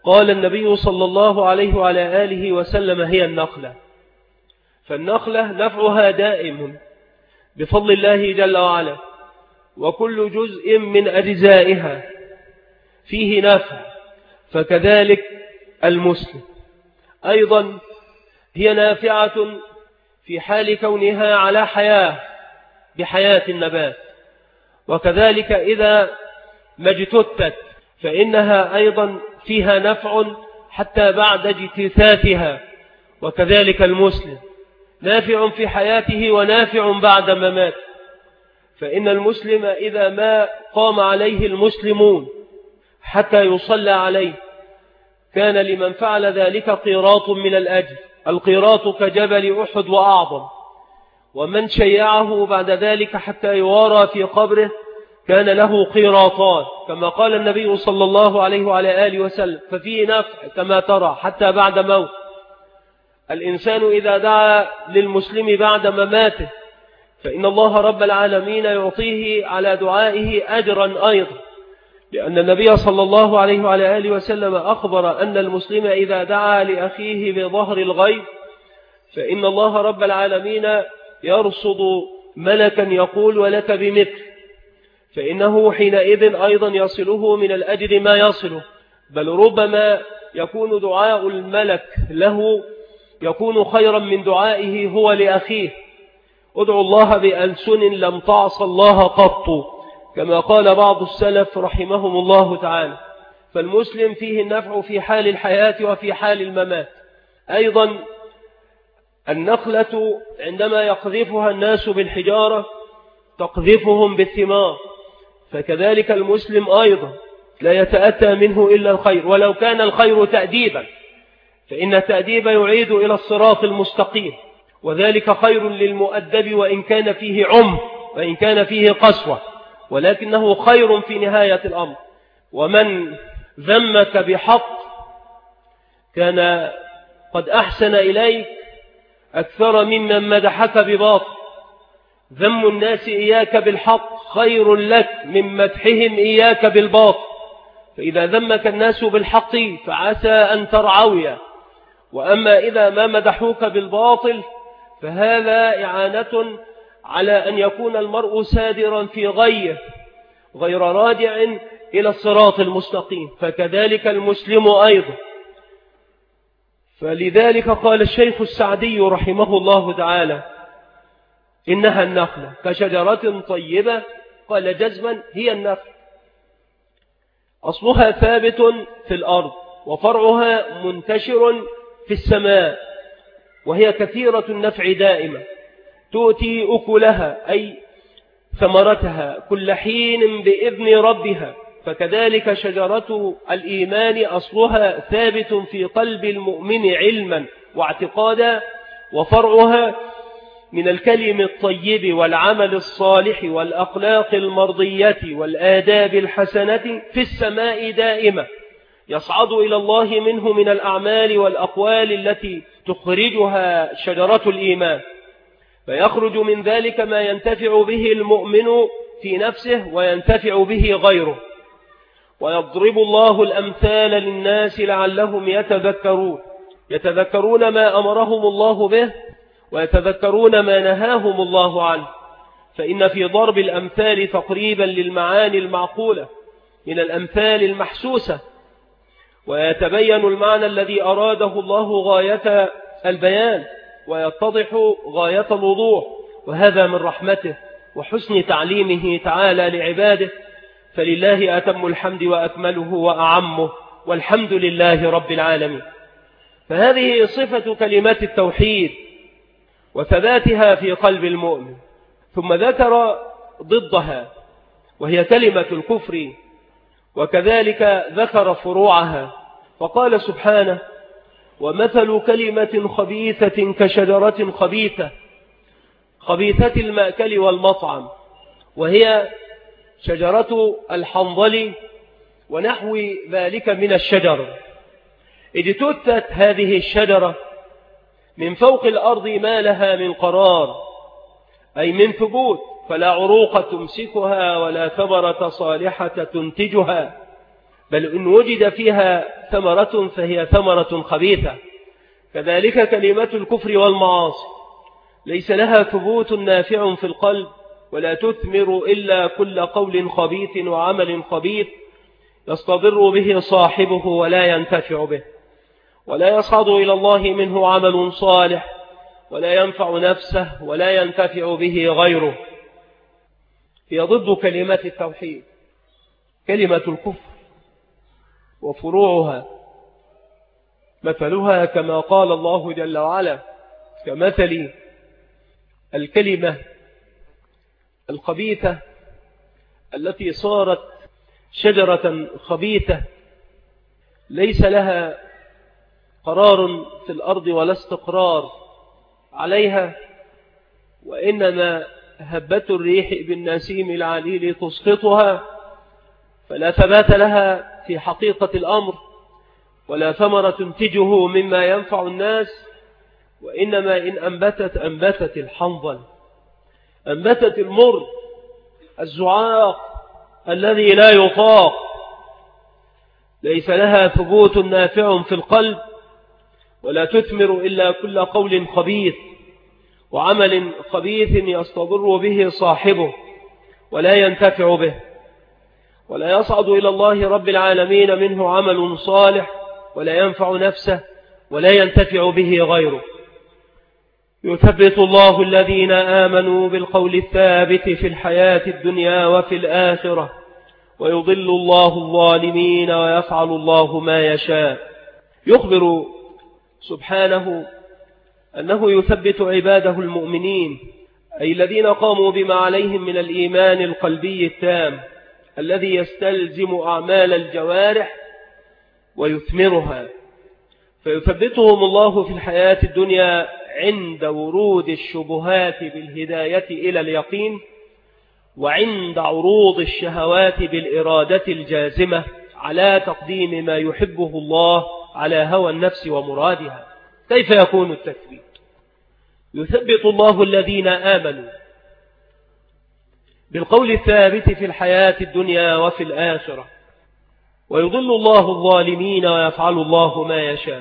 قال النبي صلى الله عليه وعلى آله وسلم هي النخلة. فالنخلة نفعها دائم بفضل الله جل وعلا، وكل جزء من أجزائها فيه نفع، فكذلك المسلم أيضا هي نافعة في حال كونها على حياة بحياة النبات، وكذلك إذا ما اجتثت فإنها أيضا فيها نفع حتى بعد اجتثاثها، وكذلك المسلم نافع في حياته ونافع بعد مماته. فإن المسلم إذا ما قام عليه المسلمون حتى يصلى عليه كان لمن فعل ذلك قيراط من الأجر، القيراط كجبل أحد وأعظم، ومن شيعه بعد ذلك حتى يوارى في قبره كان له قيراطان، كما قال النبي صلى الله عليه وعلى آله وسلم. ففيه نفع كما ترى حتى بعد موت. الإنسان إذا دعا للمسلم بعد مماته فإن الله رب العالمين يعطيه على دعائه أجرا أيضا، لأن النبي صلى الله عليه وعلى آله وسلم أخبر أن المسلم إذا دعا لأخيه بظهر الغيب فإن الله رب العالمين يرصد ملكا يقول ولك بمثل، فإنه حينئذ أيضا يصله من الأجر ما يصله، بل ربما يكون دعاء الملك له يكون خيرا من دعائه هو لأخيه. ادعوا الله بألسن لم تعص الله قط، كما قال بعض السلف رحمهم الله تعالى. فالمسلم فيه النفع في حال الحياة وفي حال الممات. أيضا النخلة عندما يقذفها الناس بالحجارة تقذفهم بالثمار، فكذلك المسلم أيضا لا يتأتى منه إلا الخير، ولو كان الخير تأديبا فإن التأديب يعيد إلى الصراط المستقيم، وذلك خير للمؤدب وإن كان فيه عمر وإن كان فيه قسوة، ولكنه خير في نهاية الأمر. ومن ذمك بحق كان قد أحسن إليك أكثر ممن مدحك بباطل. ذم الناس إياك بالحق خير لك من مدحهم إياك بالباطل، فإذا ذمك الناس بالحق فعسى أن ترعوي، وأما إذا ما مدحوك بالباطل فهذا إعانة على أن يكون المرء سادرا في غيه غير راجع إلى الصراط المستقيم، فكذلك المسلم أيضا. فلذلك قال الشيخ السعدي رحمه الله تعالى إنها النخلة كشجرة طيبة، قال جزما هي النخل، أصلها ثابت في الأرض وفرعها منتشر في السماء، وهي كثيرة النفع دائما، تؤتي أكلها أي ثمرتها كل حين بإذن ربها. فكذلك شجرة الإيمان أصلها ثابت في قلب المؤمن علما واعتقادا، وفرعها من الكلم الطيب والعمل الصالح والأخلاق المرضية والآداب الحسنة في السماء دائمة، يصعد إلى الله منه من الأعمال والأقوال التي تخرجها شجرة الإيمان، فيخرج من ذلك ما ينتفع به المؤمن في نفسه وينتفع به غيره. ويضرب الله الأمثال للناس لعلهم يتذكرون، يتذكرون ما أمرهم الله به ويتذكرون ما نهاهم الله عنه. فإن في ضرب الأمثال تقريبا للمعاني المعقولة من الأمثال المحسوسة، ويتبين المعنى الذي أراده الله غاية البيان ويتضح غاية الوضوح، وهذا من رحمته وحسن تعليمه تعالى لعباده، فلله أتم الحمد وأكمله وأعمه، والحمد لله رب العالمين. فهذه صفة كلمات التوحيد وثباتها في قلب المؤمن. ثم ذكر ضدها وهي كلمة الكفر، وكذلك ذكر فروعها، فقال سبحانه ومثل كلمة خبيثة كشجرة خبيثة، خبيثة المأكل والمطعم، وهي شجرة الحنظل ونحو ذلك من الشجر. اجتثت هذه الشجرة من فوق الأرض ما لها من قرار، أي من ثبوت، فلا عروق تمسكها ولا ثمرة صالحة تنتجها، بل إن وجد فيها ثمرة فهي ثمرة خبيثة. كذلك كلمة الكفر والمعاصي ليس لها ثبوت نافع في القلب، ولا تثمر إلا كل قول خبيث وعمل خبيث يستضر به صاحبه ولا ينتفع به، ولا يصعد إلى الله منه عمل صالح، ولا ينفع نفسه ولا ينتفع به غيره. هي ضد كلمة التوحيد كلمة الكفر وفروعها، مثلها كما قال الله جل وعلا كمثل الكلمة الخبيثة التي صارت شجرة خبيثة ليس لها قرار في الأرض ولا استقرار عليها، وإنما هبت الريح بالنسيم العليل تسقطها، فلا ثبات لها في حقيقة الأمر ولا ثمرة تنتجه مما ينفع الناس، وإنما إن أنبتت أنبتت الحنظل، أنبتت المر الزعاق الذي لا يطاق، ليس لها ثبوت نافع في القلب، ولا تثمر إلا كل قول خبيث وعمل خبيث يستضر به صاحبه ولا ينتفع به، ولا يصعد إلى الله رب العالمين منه عمل صالح، ولا ينفع نفسه ولا ينتفع به غيره. يثبت الله الذين آمنوا بالقول الثابت في الحياة الدنيا وفي الآخرة، ويضل الله الظالمين ويفعل الله ما يشاء. يخبر سبحانه أنه يثبت عباده المؤمنين، أي الذين قاموا بما عليهم من الإيمان القلبي التام الذي يستلزم أعمال الجوارح ويثمرها، فيثبتهم الله في الحياة الدنيا عند ورود الشبهات بالهداية إلى اليقين، وعند عروض الشهوات بالإرادة الجازمة على تقديم ما يحبه الله على هوى النفس ومرادها. كيف يكون التثبيت؟ يثبت الله الذين آمنوا بالقول الثابت في الحياة الدنيا وفي الآخرة، ويضل الله الظالمين ويفعل الله ما يشاء.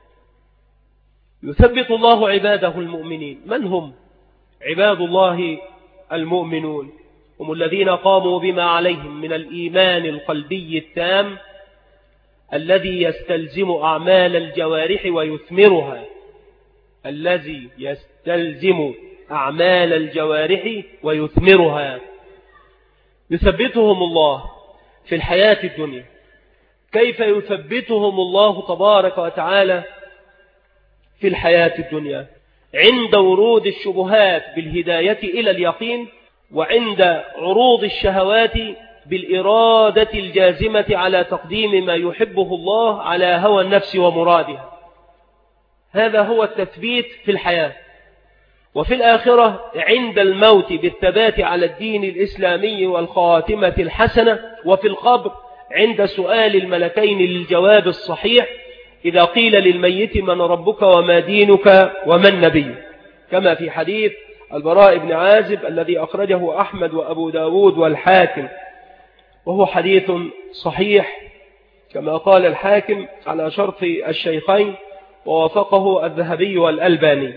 يثبت الله عباده المؤمنين. من هم عباد الله المؤمنون؟ هم الذين قاموا بما عليهم من الإيمان القلبي التام الذي يستلزم أعمال الجوارح ويثمرها، الذي يستلزم أعمال الجوارح ويثمرها. يثبتهم الله في الحياة الدنيا. كيف يثبتهم الله تبارك وتعالى في الحياة الدنيا؟ عند ورود الشبهات بالهداية إلى اليقين، وعند عروض الشهوات بالإرادة الجازمة على تقديم ما يحبه الله على هوى النفس ومرادها. هذا هو التثبيت في الحياة. وفي الآخرة عند الموت بالثبات على الدين الإسلامي والخاتمة الحسنة، وفي القبر عند سؤال الملكين للجواب الصحيح إذا قيل للميت من ربك وما دينك ومن نبي، كما في حديث البراء بن عازب الذي أخرجه أحمد وأبو داود والحاكم، وهو حديث صحيح كما قال الحاكم على شرط الشيخين، ووافقه الذهبي والألباني.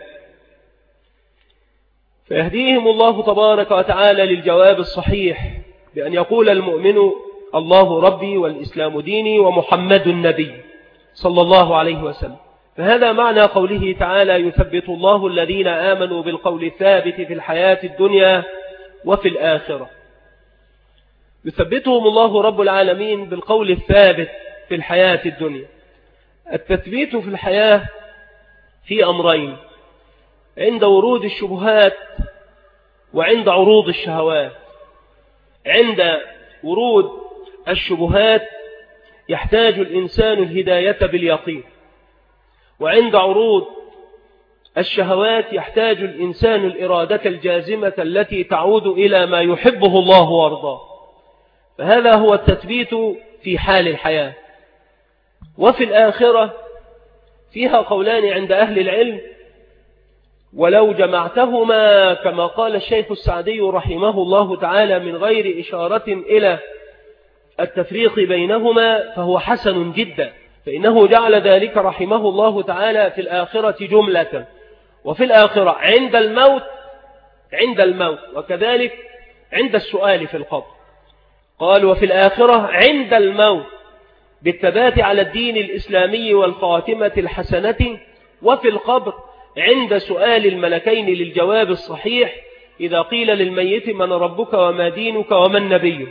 فيهديهم الله تبارك وتعالى للجواب الصحيح بأن يقول المؤمن الله ربي والإسلام ديني ومحمد النبي صلى الله عليه وسلم. فهذا معنى قوله تعالى يثبت الله الذين آمنوا بالقول الثابت في الحياة الدنيا وفي الآخرة. يثبتهم الله رب العالمين بالقول الثابت في الحياة الدنيا. التثبيت في الحياة في أمرين: عند ورود الشبهات وعند عروض الشهوات. عند ورود الشبهات يحتاج الإنسان الهداية باليقين، وعند عروض الشهوات يحتاج الإنسان الإرادة الجازمة التي تعود إلى ما يحبه الله وارضاه. فهذا هو التثبيت في حال الحياة. وفي الآخرة فيها قولان عند أهل العلم، ولو جمعتهما كما قال الشيخ السعدي رحمه الله تعالى من غير إشارة إلى التفريق بينهما فهو حسن جدا، فإنه جعل ذلك رحمه الله تعالى في الآخرة جملة، وفي الآخرة عند الموت عند الموت وكذلك عند السؤال في القبر. قال وفي الآخرة عند الموت بالثبات على الدين الإسلامي والخاتمة الحسنة، وفي القبر عند سؤال الملكين للجواب الصحيح إذا قيل للميت من ربك وما دينك ومن نبيك،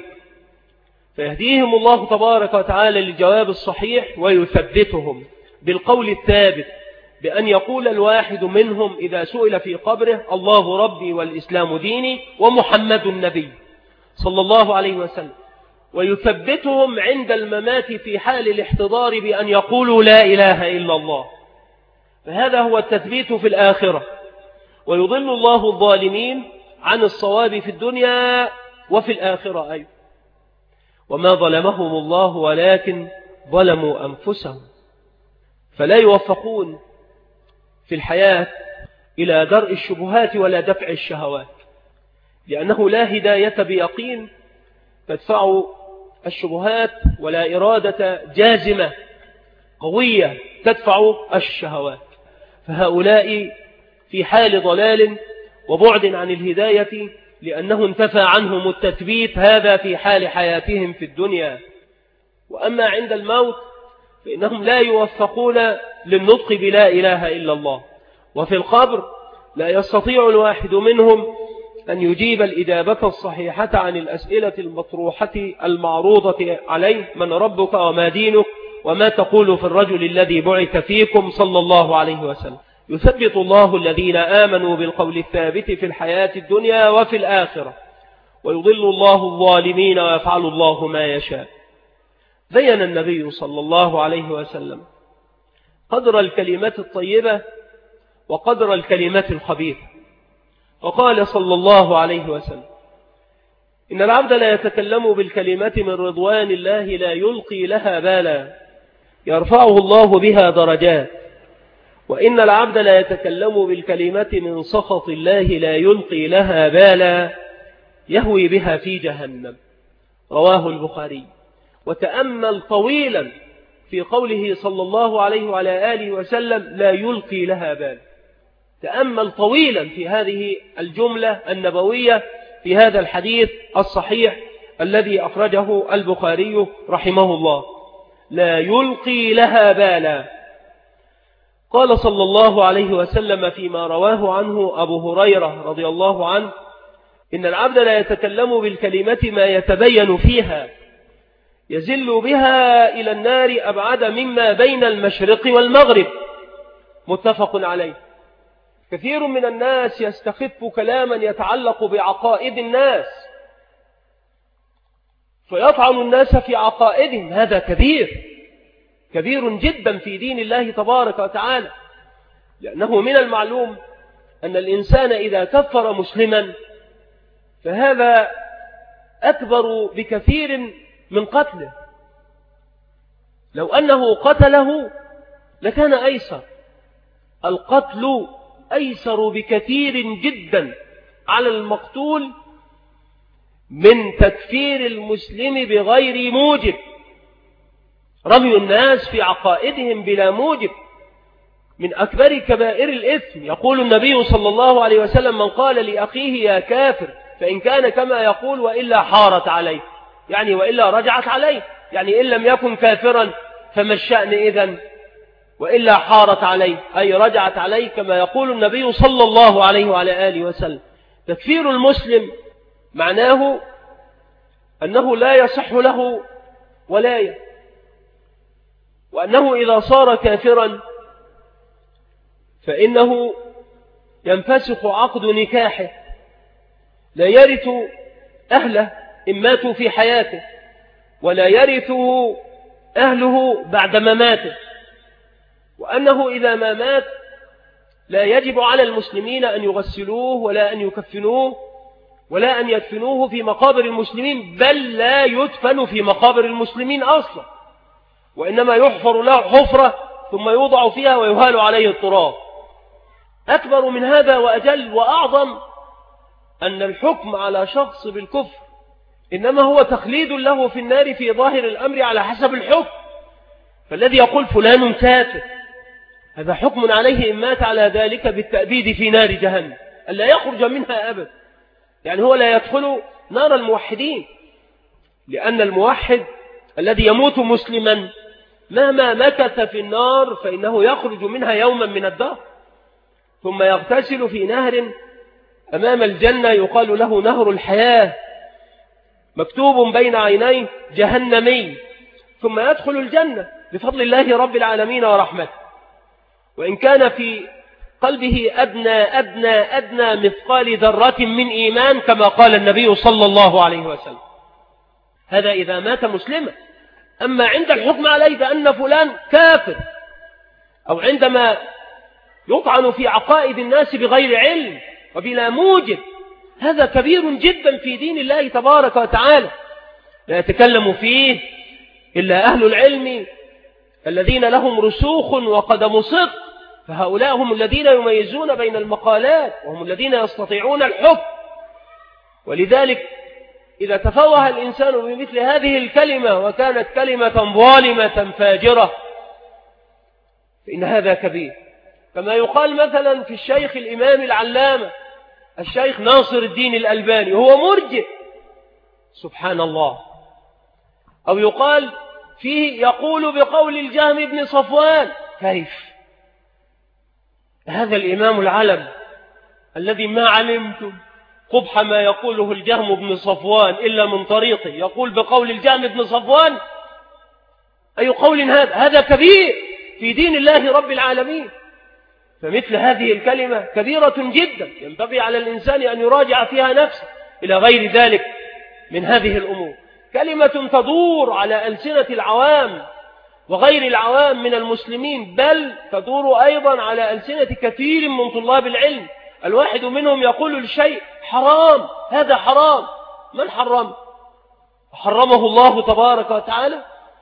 فيهديهم الله تبارك وتعالى للجواب الصحيح ويثبتهم بالقول الثابت، بأن يقول الواحد منهم إذا سئل في قبره الله ربي والإسلام ديني ومحمد النبي صلى الله عليه وسلم، ويثبتهم عند الممات في حال الاحتضار بأن يقولوا لا إله إلا الله. فهذا هو التثبيت في الآخرة، ويضل الله الظالمين عن الصواب في الدنيا وفي الآخرة أيضا. وما ظلمهم الله ولكن ظلموا أنفسهم، فلا يوفقون في الحياة إلى درء الشبهات ولا دفع الشهوات، لأنه لا هداية بيقين تدفع الشبهات ولا إرادة جازمة قوية تدفع الشهوات، فهؤلاء في حال ضلال وبعد عن الهداية، لأنه انتفى عنهم التثبيت هذا في حال حياتهم في الدنيا. وأما عند الموت فإنهم لا يوفقون للنطق بلا إله إلا الله، وفي القبر لا يستطيع الواحد منهم أن يجيب الإجابة الصحيحة عن الأسئلة المطروحة المعروضة عليه من ربك وما دينك وما تقول في الرجل الذي بعث فيكم صلى الله عليه وسلم. يثبت الله الذين آمنوا بالقول الثابت في الحياة الدنيا وفي الآخرة، ويضل الله الظالمين ويفعل الله ما يشاء. بين النبي صلى الله عليه وسلم قدر الكلمة الطيبة وقدر الكلمة الخبيثة، وقال صلى الله عليه وسلم إن العبد لا يتكلم بالكلمة من رضوان الله لا يلقي لها بالا يرفعه الله بها درجات، وإن العبد لا يتكلم بالكلمة من سخط الله لا يلقي لها بالا يهوي بها في جهنم. رواه البخاري. وتأمل طويلا في قوله صلى الله عليه وعلى آله وسلم لا يلقي لها بالا، تأمل طويلا في هذه الجملة النبوية في هذا الحديث الصحيح الذي أخرجه البخاري رحمه الله، لا يلقي لها بالا. قال صلى الله عليه وسلم فيما رواه عنه أبو هريرة رضي الله عنه إن العبد لا يتكلم بالكلمة ما يتبين فيها يزل بها إلى النار أبعد مما بين المشرق والمغرب. متفق عليه. كثير من الناس يستخف كلاما يتعلق بعقائد الناس فيطعن الناس في عقائدهم، هذا كبير كبير جدا في دين الله تبارك وتعالى، لأنه من المعلوم أن الإنسان إذا كفر مسلما فهذا أكبر بكثير من قتله، لو أنه قتله لكان أيسر، القتل أيسر بكثير جدا على المقتول من تكفير المسلم بغير موجب، رمي الناس في عقائدهم بلا موجب من أكبر كبائر الإثم. يقول النبي صلى الله عليه وسلم من قال لأخيه يا كافر فإن كان كما يقول وإلا حارت عليه، يعني وإلا رجعت عليه، يعني إن لم يكن كافرا فما الشأن إذن، وإلا حارت عليه أي رجعت عليه كما يقول النبي صلى الله عليه وعلى آله وسلم. تكفير المسلم معناه أنه لا يصح له ولاية، وأنه إذا صار كافرا فإنه ينفسخ عقد نكاحه، لا يرث أهله إن ماتوا في حياته، ولا يرثه أهله بعد مماته، وأنه إذا ما مات لا يجب على المسلمين أن يغسلوه ولا أن يكفنوه ولا أن يدفنوه في مقابر المسلمين، بل لا يدفن في مقابر المسلمين أصلا، وإنما يحفر له حفرة ثم يوضع فيها ويهال عليه التراب. أكبر من هذا وأجل وأعظم أن الحكم على شخص بالكفر إنما هو تخليد له في النار في ظاهر الأمر على حسب الحكم. فالذي يقول فلان كافر هذا حكم عليه إن مات على ذلك بالتأبيد في نار جهنم ألا يخرج منها أبدا، يعني هو لا يدخل نار الموحدين، لأن الموحد الذي يموت مسلما مهما مكث في النار فإنه يخرج منها يوما من الدهر، ثم يغتسل في نهر أمام الجنة يقال له نهر الحياة مكتوب بين عينيه جهنمي، ثم يدخل الجنة بفضل الله رب العالمين ورحمته، وإن كان في قلبه أدنى أدنى أدنى مثقال ذرة من إيمان كما قال النبي صلى الله عليه وسلم. هذا إذا مات مسلما. أما عند الحكم عليه بأن فلان كافر، أو عندما يطعن في عقائد الناس بغير علم وبلا موجب، هذا كبير جدا في دين الله تبارك وتعالى، لا يتكلم فيه إلا أهل العلم الذين لهم رسوخ وقدم صدق، فهؤلاء هم الذين يميزون بين المقالات وهم الذين يستطيعون الحكم. ولذلك إذا تفوه الإنسان بمثل هذه الكلمة وكانت كلمة ظالمة فاجرة فإن هذا كبير، كما يقال مثلا في الشيخ الإمام العلامة الشيخ ناصر الدين الألباني هو مرجئ سبحان الله، أو يقال فيه يقول بقول الجهم بن صفوان. كيف هذا الإمام العلم الذي ما علمتم قبح ما يقوله الجهم بن صفوان إلا من طريقه يقول بقول الجهم بن صفوان؟ أي قول هذا؟ هذا كبير في دين الله رب العالمين. فمثل هذه الكلمة كبيرة جدا ينبغي على الإنسان أن يراجع فيها نفسه إلى غير ذلك من هذه الأمور. كلمة تدور على ألسنة العوام وغير العوام من المسلمين، بل تدور أيضا على ألسنة كثير من طلاب العلم. الواحد منهم يقول للشيء حرام، هذا حرام. من حرم؟ حرمه الله تبارك وتعالى؟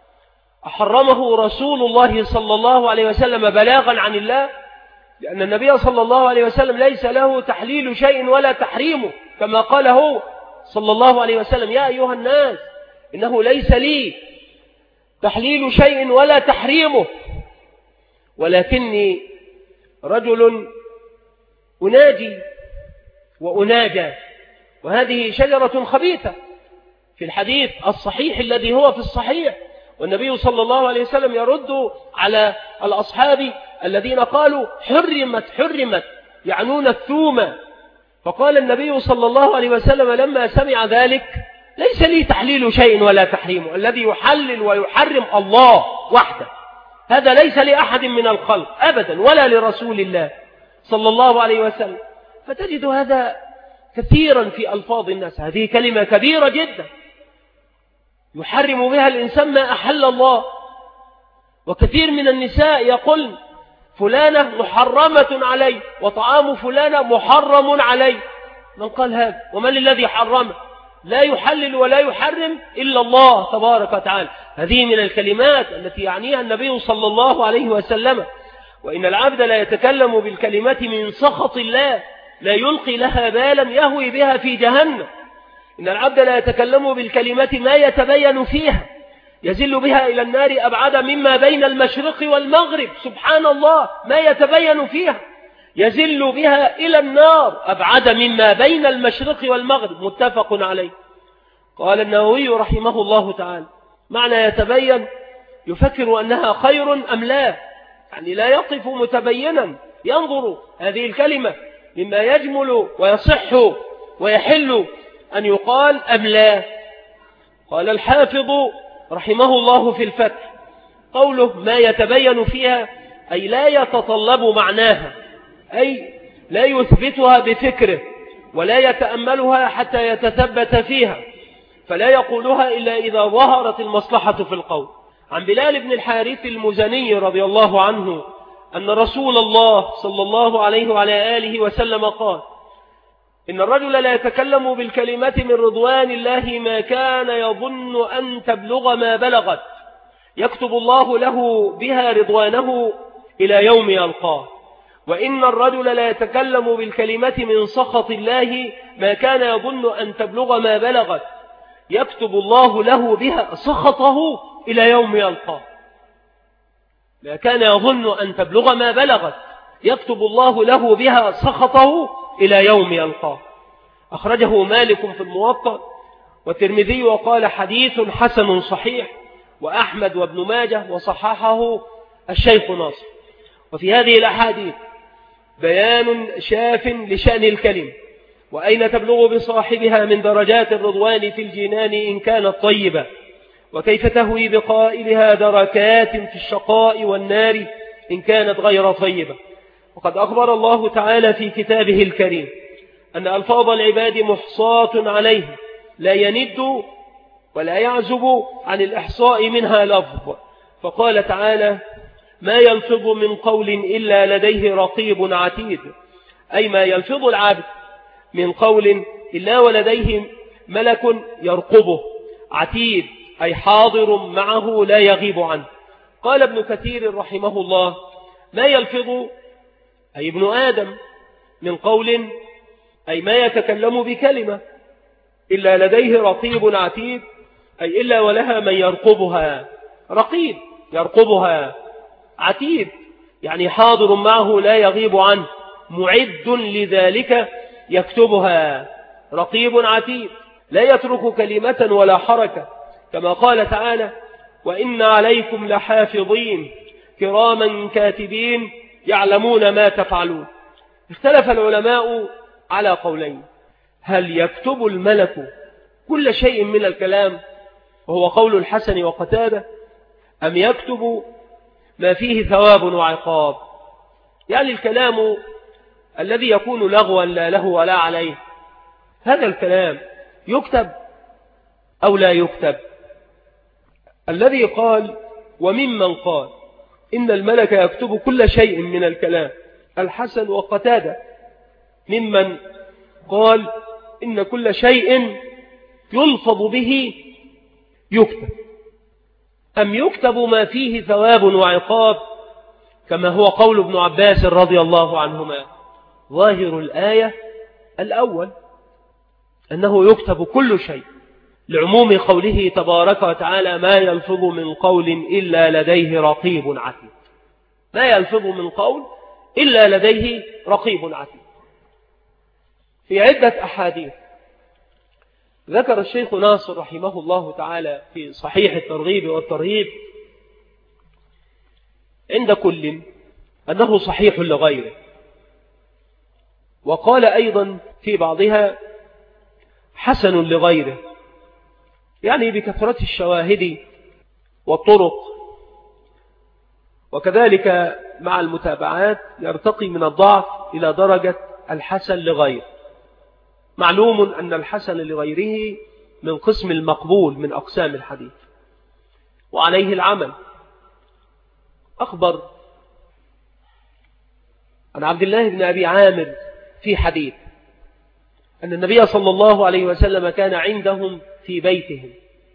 أحرمه رسول الله صلى الله عليه وسلم بلاغا عن الله؟ لأن النبي صلى الله عليه وسلم ليس له تحليل شيء ولا تحريمه، كما قال هو صلى الله عليه وسلم: يا أيها الناس إنه ليس لي تحليل شيء ولا تحريمه، ولكني رجل أناجي وأناجى، وهذه شجرة خبيثة في الحديث الصحيح الذي هو في الصحيح. والنبي صلى الله عليه وسلم يرد على الأصحاب الذين قالوا حرمت حرمت يعنون الثومة، فقال النبي صلى الله عليه وسلم لما سمع ذلك: ليس لي تحليل شيء ولا تحريمه، الذي يحلل ويحرم الله وحده، هذا ليس لأحد من الخلق أبدا ولا لرسول الله صلى الله عليه وسلم. فتجد هذا كثيرا في ألفاظ الناس. هذه كلمة كبيرة جدا يحرم بها الإنسان ما أحل الله. وكثير من النساء يقول فلانة محرمة علي وطعام فلانة محرم علي. من قال هذا؟ ومن الذي حرمه؟ لا يحلل ولا يحرم إلا الله تبارك وتعالى. هذه من الكلمات التي يعنيها النبي صلى الله عليه وسلم. وإن العبد لا يتكلم بالكلمات من سخط الله لا يلقي لها بالا يهوي بها في جهنم. إن العبد لا يتكلم بالكلمات ما يتبين فيها يزل بها إلى النار أبعد مما بين المشرق والمغرب. سبحان الله، ما يتبين فيها يزل بها إلى النار أبعد مما بين المشرق والمغرب. متفق عليه. قال النووي رحمه الله تعالى: معنى يتبين يفكر أنها خير أم لا، يعني لا يقف متبينا ينظر هذه الكلمة مما يجمل ويصح ويحل أن يقال أم لا. قال الحافظ رحمه الله في الفتح: قوله ما يتبين فيها أي لا يتطلب معناها، أي لا يثبتها بفكره ولا يتأملها حتى يتثبت فيها، فلا يقولها إلا إذا ظهرت المصلحة في القول. عن بلال بن الحارث المزني رضي الله عنه أن رسول الله صلى الله عليه وعلى آله وسلم قال: إن الرجل لا يتكلم بالكلمة من رضوان الله ما كان يظن أن تبلغ ما بلغت، يكتب الله له بها رضوانه إلى يوم يلقاه. وإن الرجل لا يتكلم بالكلمة من سخط الله ما كان يظن أن تبلغ ما بلغت، يكتب الله له بها سخطه إلى يوم يلقاه. لا كان يظن أن تبلغ ما بلغت، يكتب الله له بها سخطه إلى يوم يلقاه. أخرجه مالك في الموطأ والترمذي وقال حديث حسن صحيح، وأحمد وابن ماجه وصححه الشيخ ناصر. وفي هذه الأحاديث بيان شاف لشأن الكلمة، وأين تبلغ بصاحبها من درجات الرضوان في الجنان إن كانت طيبة، وكيف تهوي بقائلها دركات في الشقاء والنار إن كانت غير طيبة. وقد أخبر الله تعالى في كتابه الكريم أن ألفاظ العباد محصاة عليه، لا يند ولا يعزب عن الإحصاء منها لفظ. فقال تعالى: ما يلفظ من قول إلا لديه رقيب عتيد، أي ما يلفظ العبد من قول إلا ولديه ملك يرقبه عتيد، أي حاضر معه لا يغيب عنه. قال ابن كثير رحمه الله: ما يلفظ أي ابن آدم من قول، أي ما يتكلم بكلمة، إلا لديه رقيب عتيد، أي إلا ولها من يرقبها. رقيب يرقبها، عتيد يعني حاضر معه لا يغيب عنه، معد لذلك يكتبها. رقيب عتيد لا يترك كلمة ولا حركة، كما قال تعالى: وإن عليكم لحافظين كراما كاتبين يعلمون ما تفعلون. اختلف العلماء على قولين: هل يكتب الملك كل شيء من الكلام، وهو قول الحسن وقتادة، أم يكتب ما فيه ثواب وعقاب؟ يعني الكلام الذي يكون لغوا لا له ولا عليه، هذا الكلام يكتب أو لا يكتب؟ الذي قال وممن قال إن الملك يكتب كل شيء من الكلام الحسن وقتادة، ممن قال إن كل شيء يلفظ به يكتب، أم يكتب ما فيه ثواب وعقاب، كما هو قول ابن عباس رضي الله عنهما. ظاهر الآية الأول أنه يكتب كل شيء، لعموم قوله تبارك وتعالى: ما يلفظ من قول إلا لديه رقيب عتيد. ما يلفظ من قول إلا لديه رقيب عتيد. في عدة أحاديث ذكر الشيخ ناصر رحمه الله تعالى في صحيح الترغيب والترهيب عند كل أنه صحيح لغيره، وقال أيضا في بعضها حسن لغيره، يعني بكثرة الشواهد والطرق، وكذلك مع المتابعات يرتقي من الضعف إلى درجة الحسن لغيره. معلوم أن الحسن لغيره من قسم المقبول من أقسام الحديث، وعليه العمل. أخبر عن عبد الله بن أبي عامر في حديث أن النبي صلى الله عليه وسلم كان عندهم في بيتهم،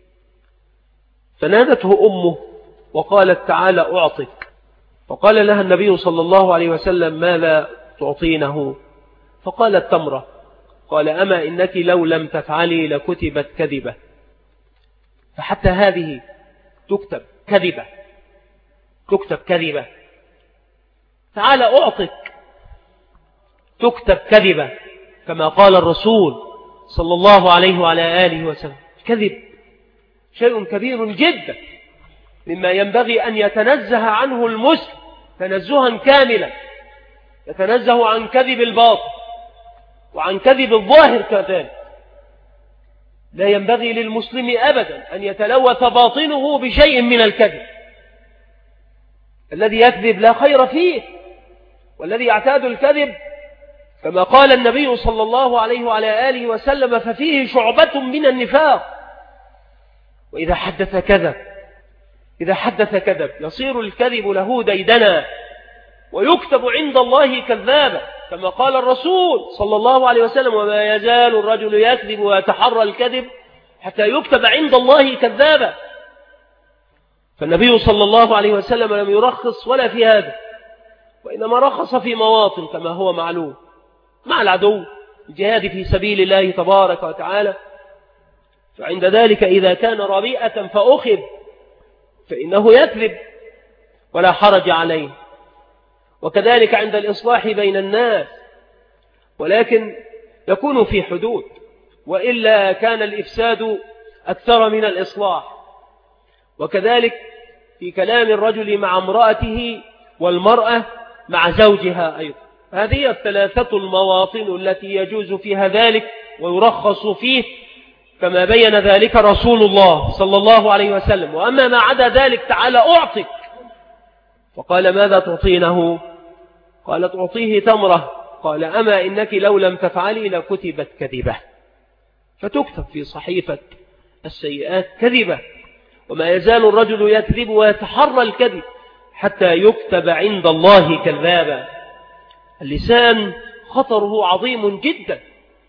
فنادته أمه وقالت: تعالى أعطك. فقال لها النبي صلى الله عليه وسلم: ماذا تعطينه؟ فقالت: تمرة. قال: أما إنك لو لم تفعلي لكتبت كذبة. فحتى هذه تكتب كذبة، تكتب كذبة. تعالى أعطك، تكتب كذبة، كما قال الرسول صلى الله عليه وعلى آله وسلم. كذب شيء كبير جدا، مما ينبغي أن يتنزه عنه المسلم تنزها كاملا، يتنزه عن كذب الباطن وعن كذب الظاهر كذلك. لا ينبغي للمسلم أبدا أن يتلوث باطنه بشيء من الكذب. الذي يكذب لا خير فيه، والذي يعتاد الكذب كما قال النبي صلى الله عليه وعلى آله وسلم: ففيه شعبة من النفاق. وإذا حدث كذب، إذا حدث كذب، يصير الكذب له ديدنا ويكتب عند الله كذابا، كما قال الرسول صلى الله عليه وسلم: وما يزال الرجل يكذب ويتحرى الكذب حتى يكتب عند الله كذابا. فالنبي صلى الله عليه وسلم لم يرخص ولا في هذا، وإنما رخص في مواطن كما هو معلوم، مع العدو، الجهاد في سبيل الله تبارك وتعالى، فعند ذلك إذا كان ربيئة فأخذ فإنه يكذب ولا حرج عليه. وكذلك عند الإصلاح بين الناس، ولكن يكون في حدود، وإلا كان الإفساد أكثر من الإصلاح. وكذلك في كلام الرجل مع امرأته والمرأة مع زوجها أيضا. هذه الثلاثة المواطن التي يجوز فيها ذلك ويرخص فيه كما بين ذلك رسول الله صلى الله عليه وسلم. وأما ما عدا ذلك تعالى أعطك، فقال ماذا تعطينه؟ قال تعطيه تمرة. قال أما إنك لو لم تفعلي لكتبت كذبة، فتكتب في صحيفة السيئات كذبة. وما يزال الرجل يكذب ويتحرى الكذب حتى يكتب عند الله كذابا. اللسان خطره عظيم جدا،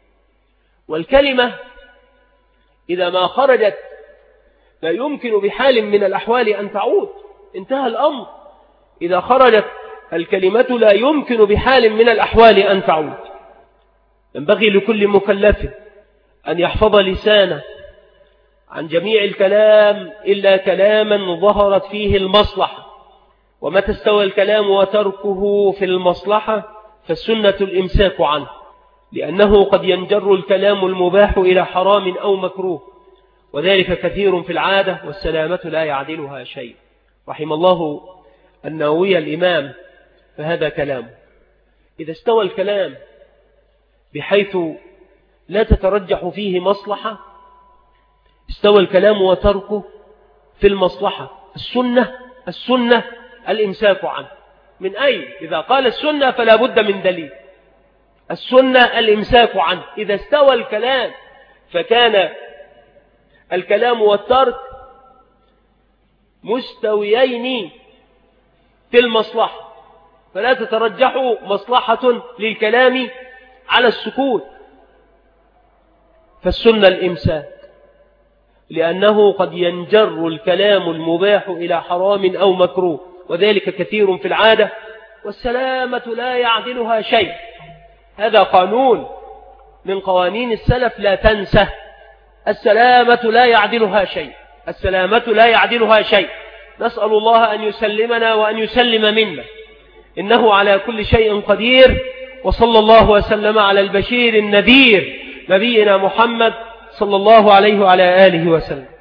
والكلمة إذا ما خرجت لا يمكن بحال من الأحوال أن تعود، انتهى الأمر. إذا خرجت الكلمة لا يمكن بحال من الأحوال أن تعود. ينبغي لكل مكلف أن يحفظ لسانه عن جميع الكلام إلا كلاما ظهرت فيه المصلحة. ومتى استوى الكلام وتركه في المصلحة فالسنة الإمساك عنه، لأنه قد ينجر الكلام المباح إلى حرام أو مكروه، وذلك كثير في العادة، والسلامة لا يعدلها شيء. رحم الله النووي الإمام، فهذا كلامه. إذا استوى الكلام بحيث لا تترجح فيه مصلحة استوى الكلام وتركه في المصلحة. السنة السنة الإمساك عنه. من أي؟ إذا قال السنة فلا بد من دليل. السنة الإمساك عنه. إذا استوى الكلام فكان الكلام والترك مستويين في المصلحة، فلا تترجح مصلحة للكلام على السكوت، فالسنة الإمساك، لأنه قد ينجر الكلام المباح إلى حرام أو مكروه، وذلك كثير في العادة، والسلامة لا يعدلها شيء. هذا قانون من قوانين السلف لا تنسى. السلامة لا يعدلها شيء، السلامة لا يعدلها شيء. نسأل الله أن يسلمنا وأن يسلم منا، إنه على كل شيء قدير. وصلى الله وسلم على البشير النذير نبينا محمد صلى الله عليه وعلى آله وسلم.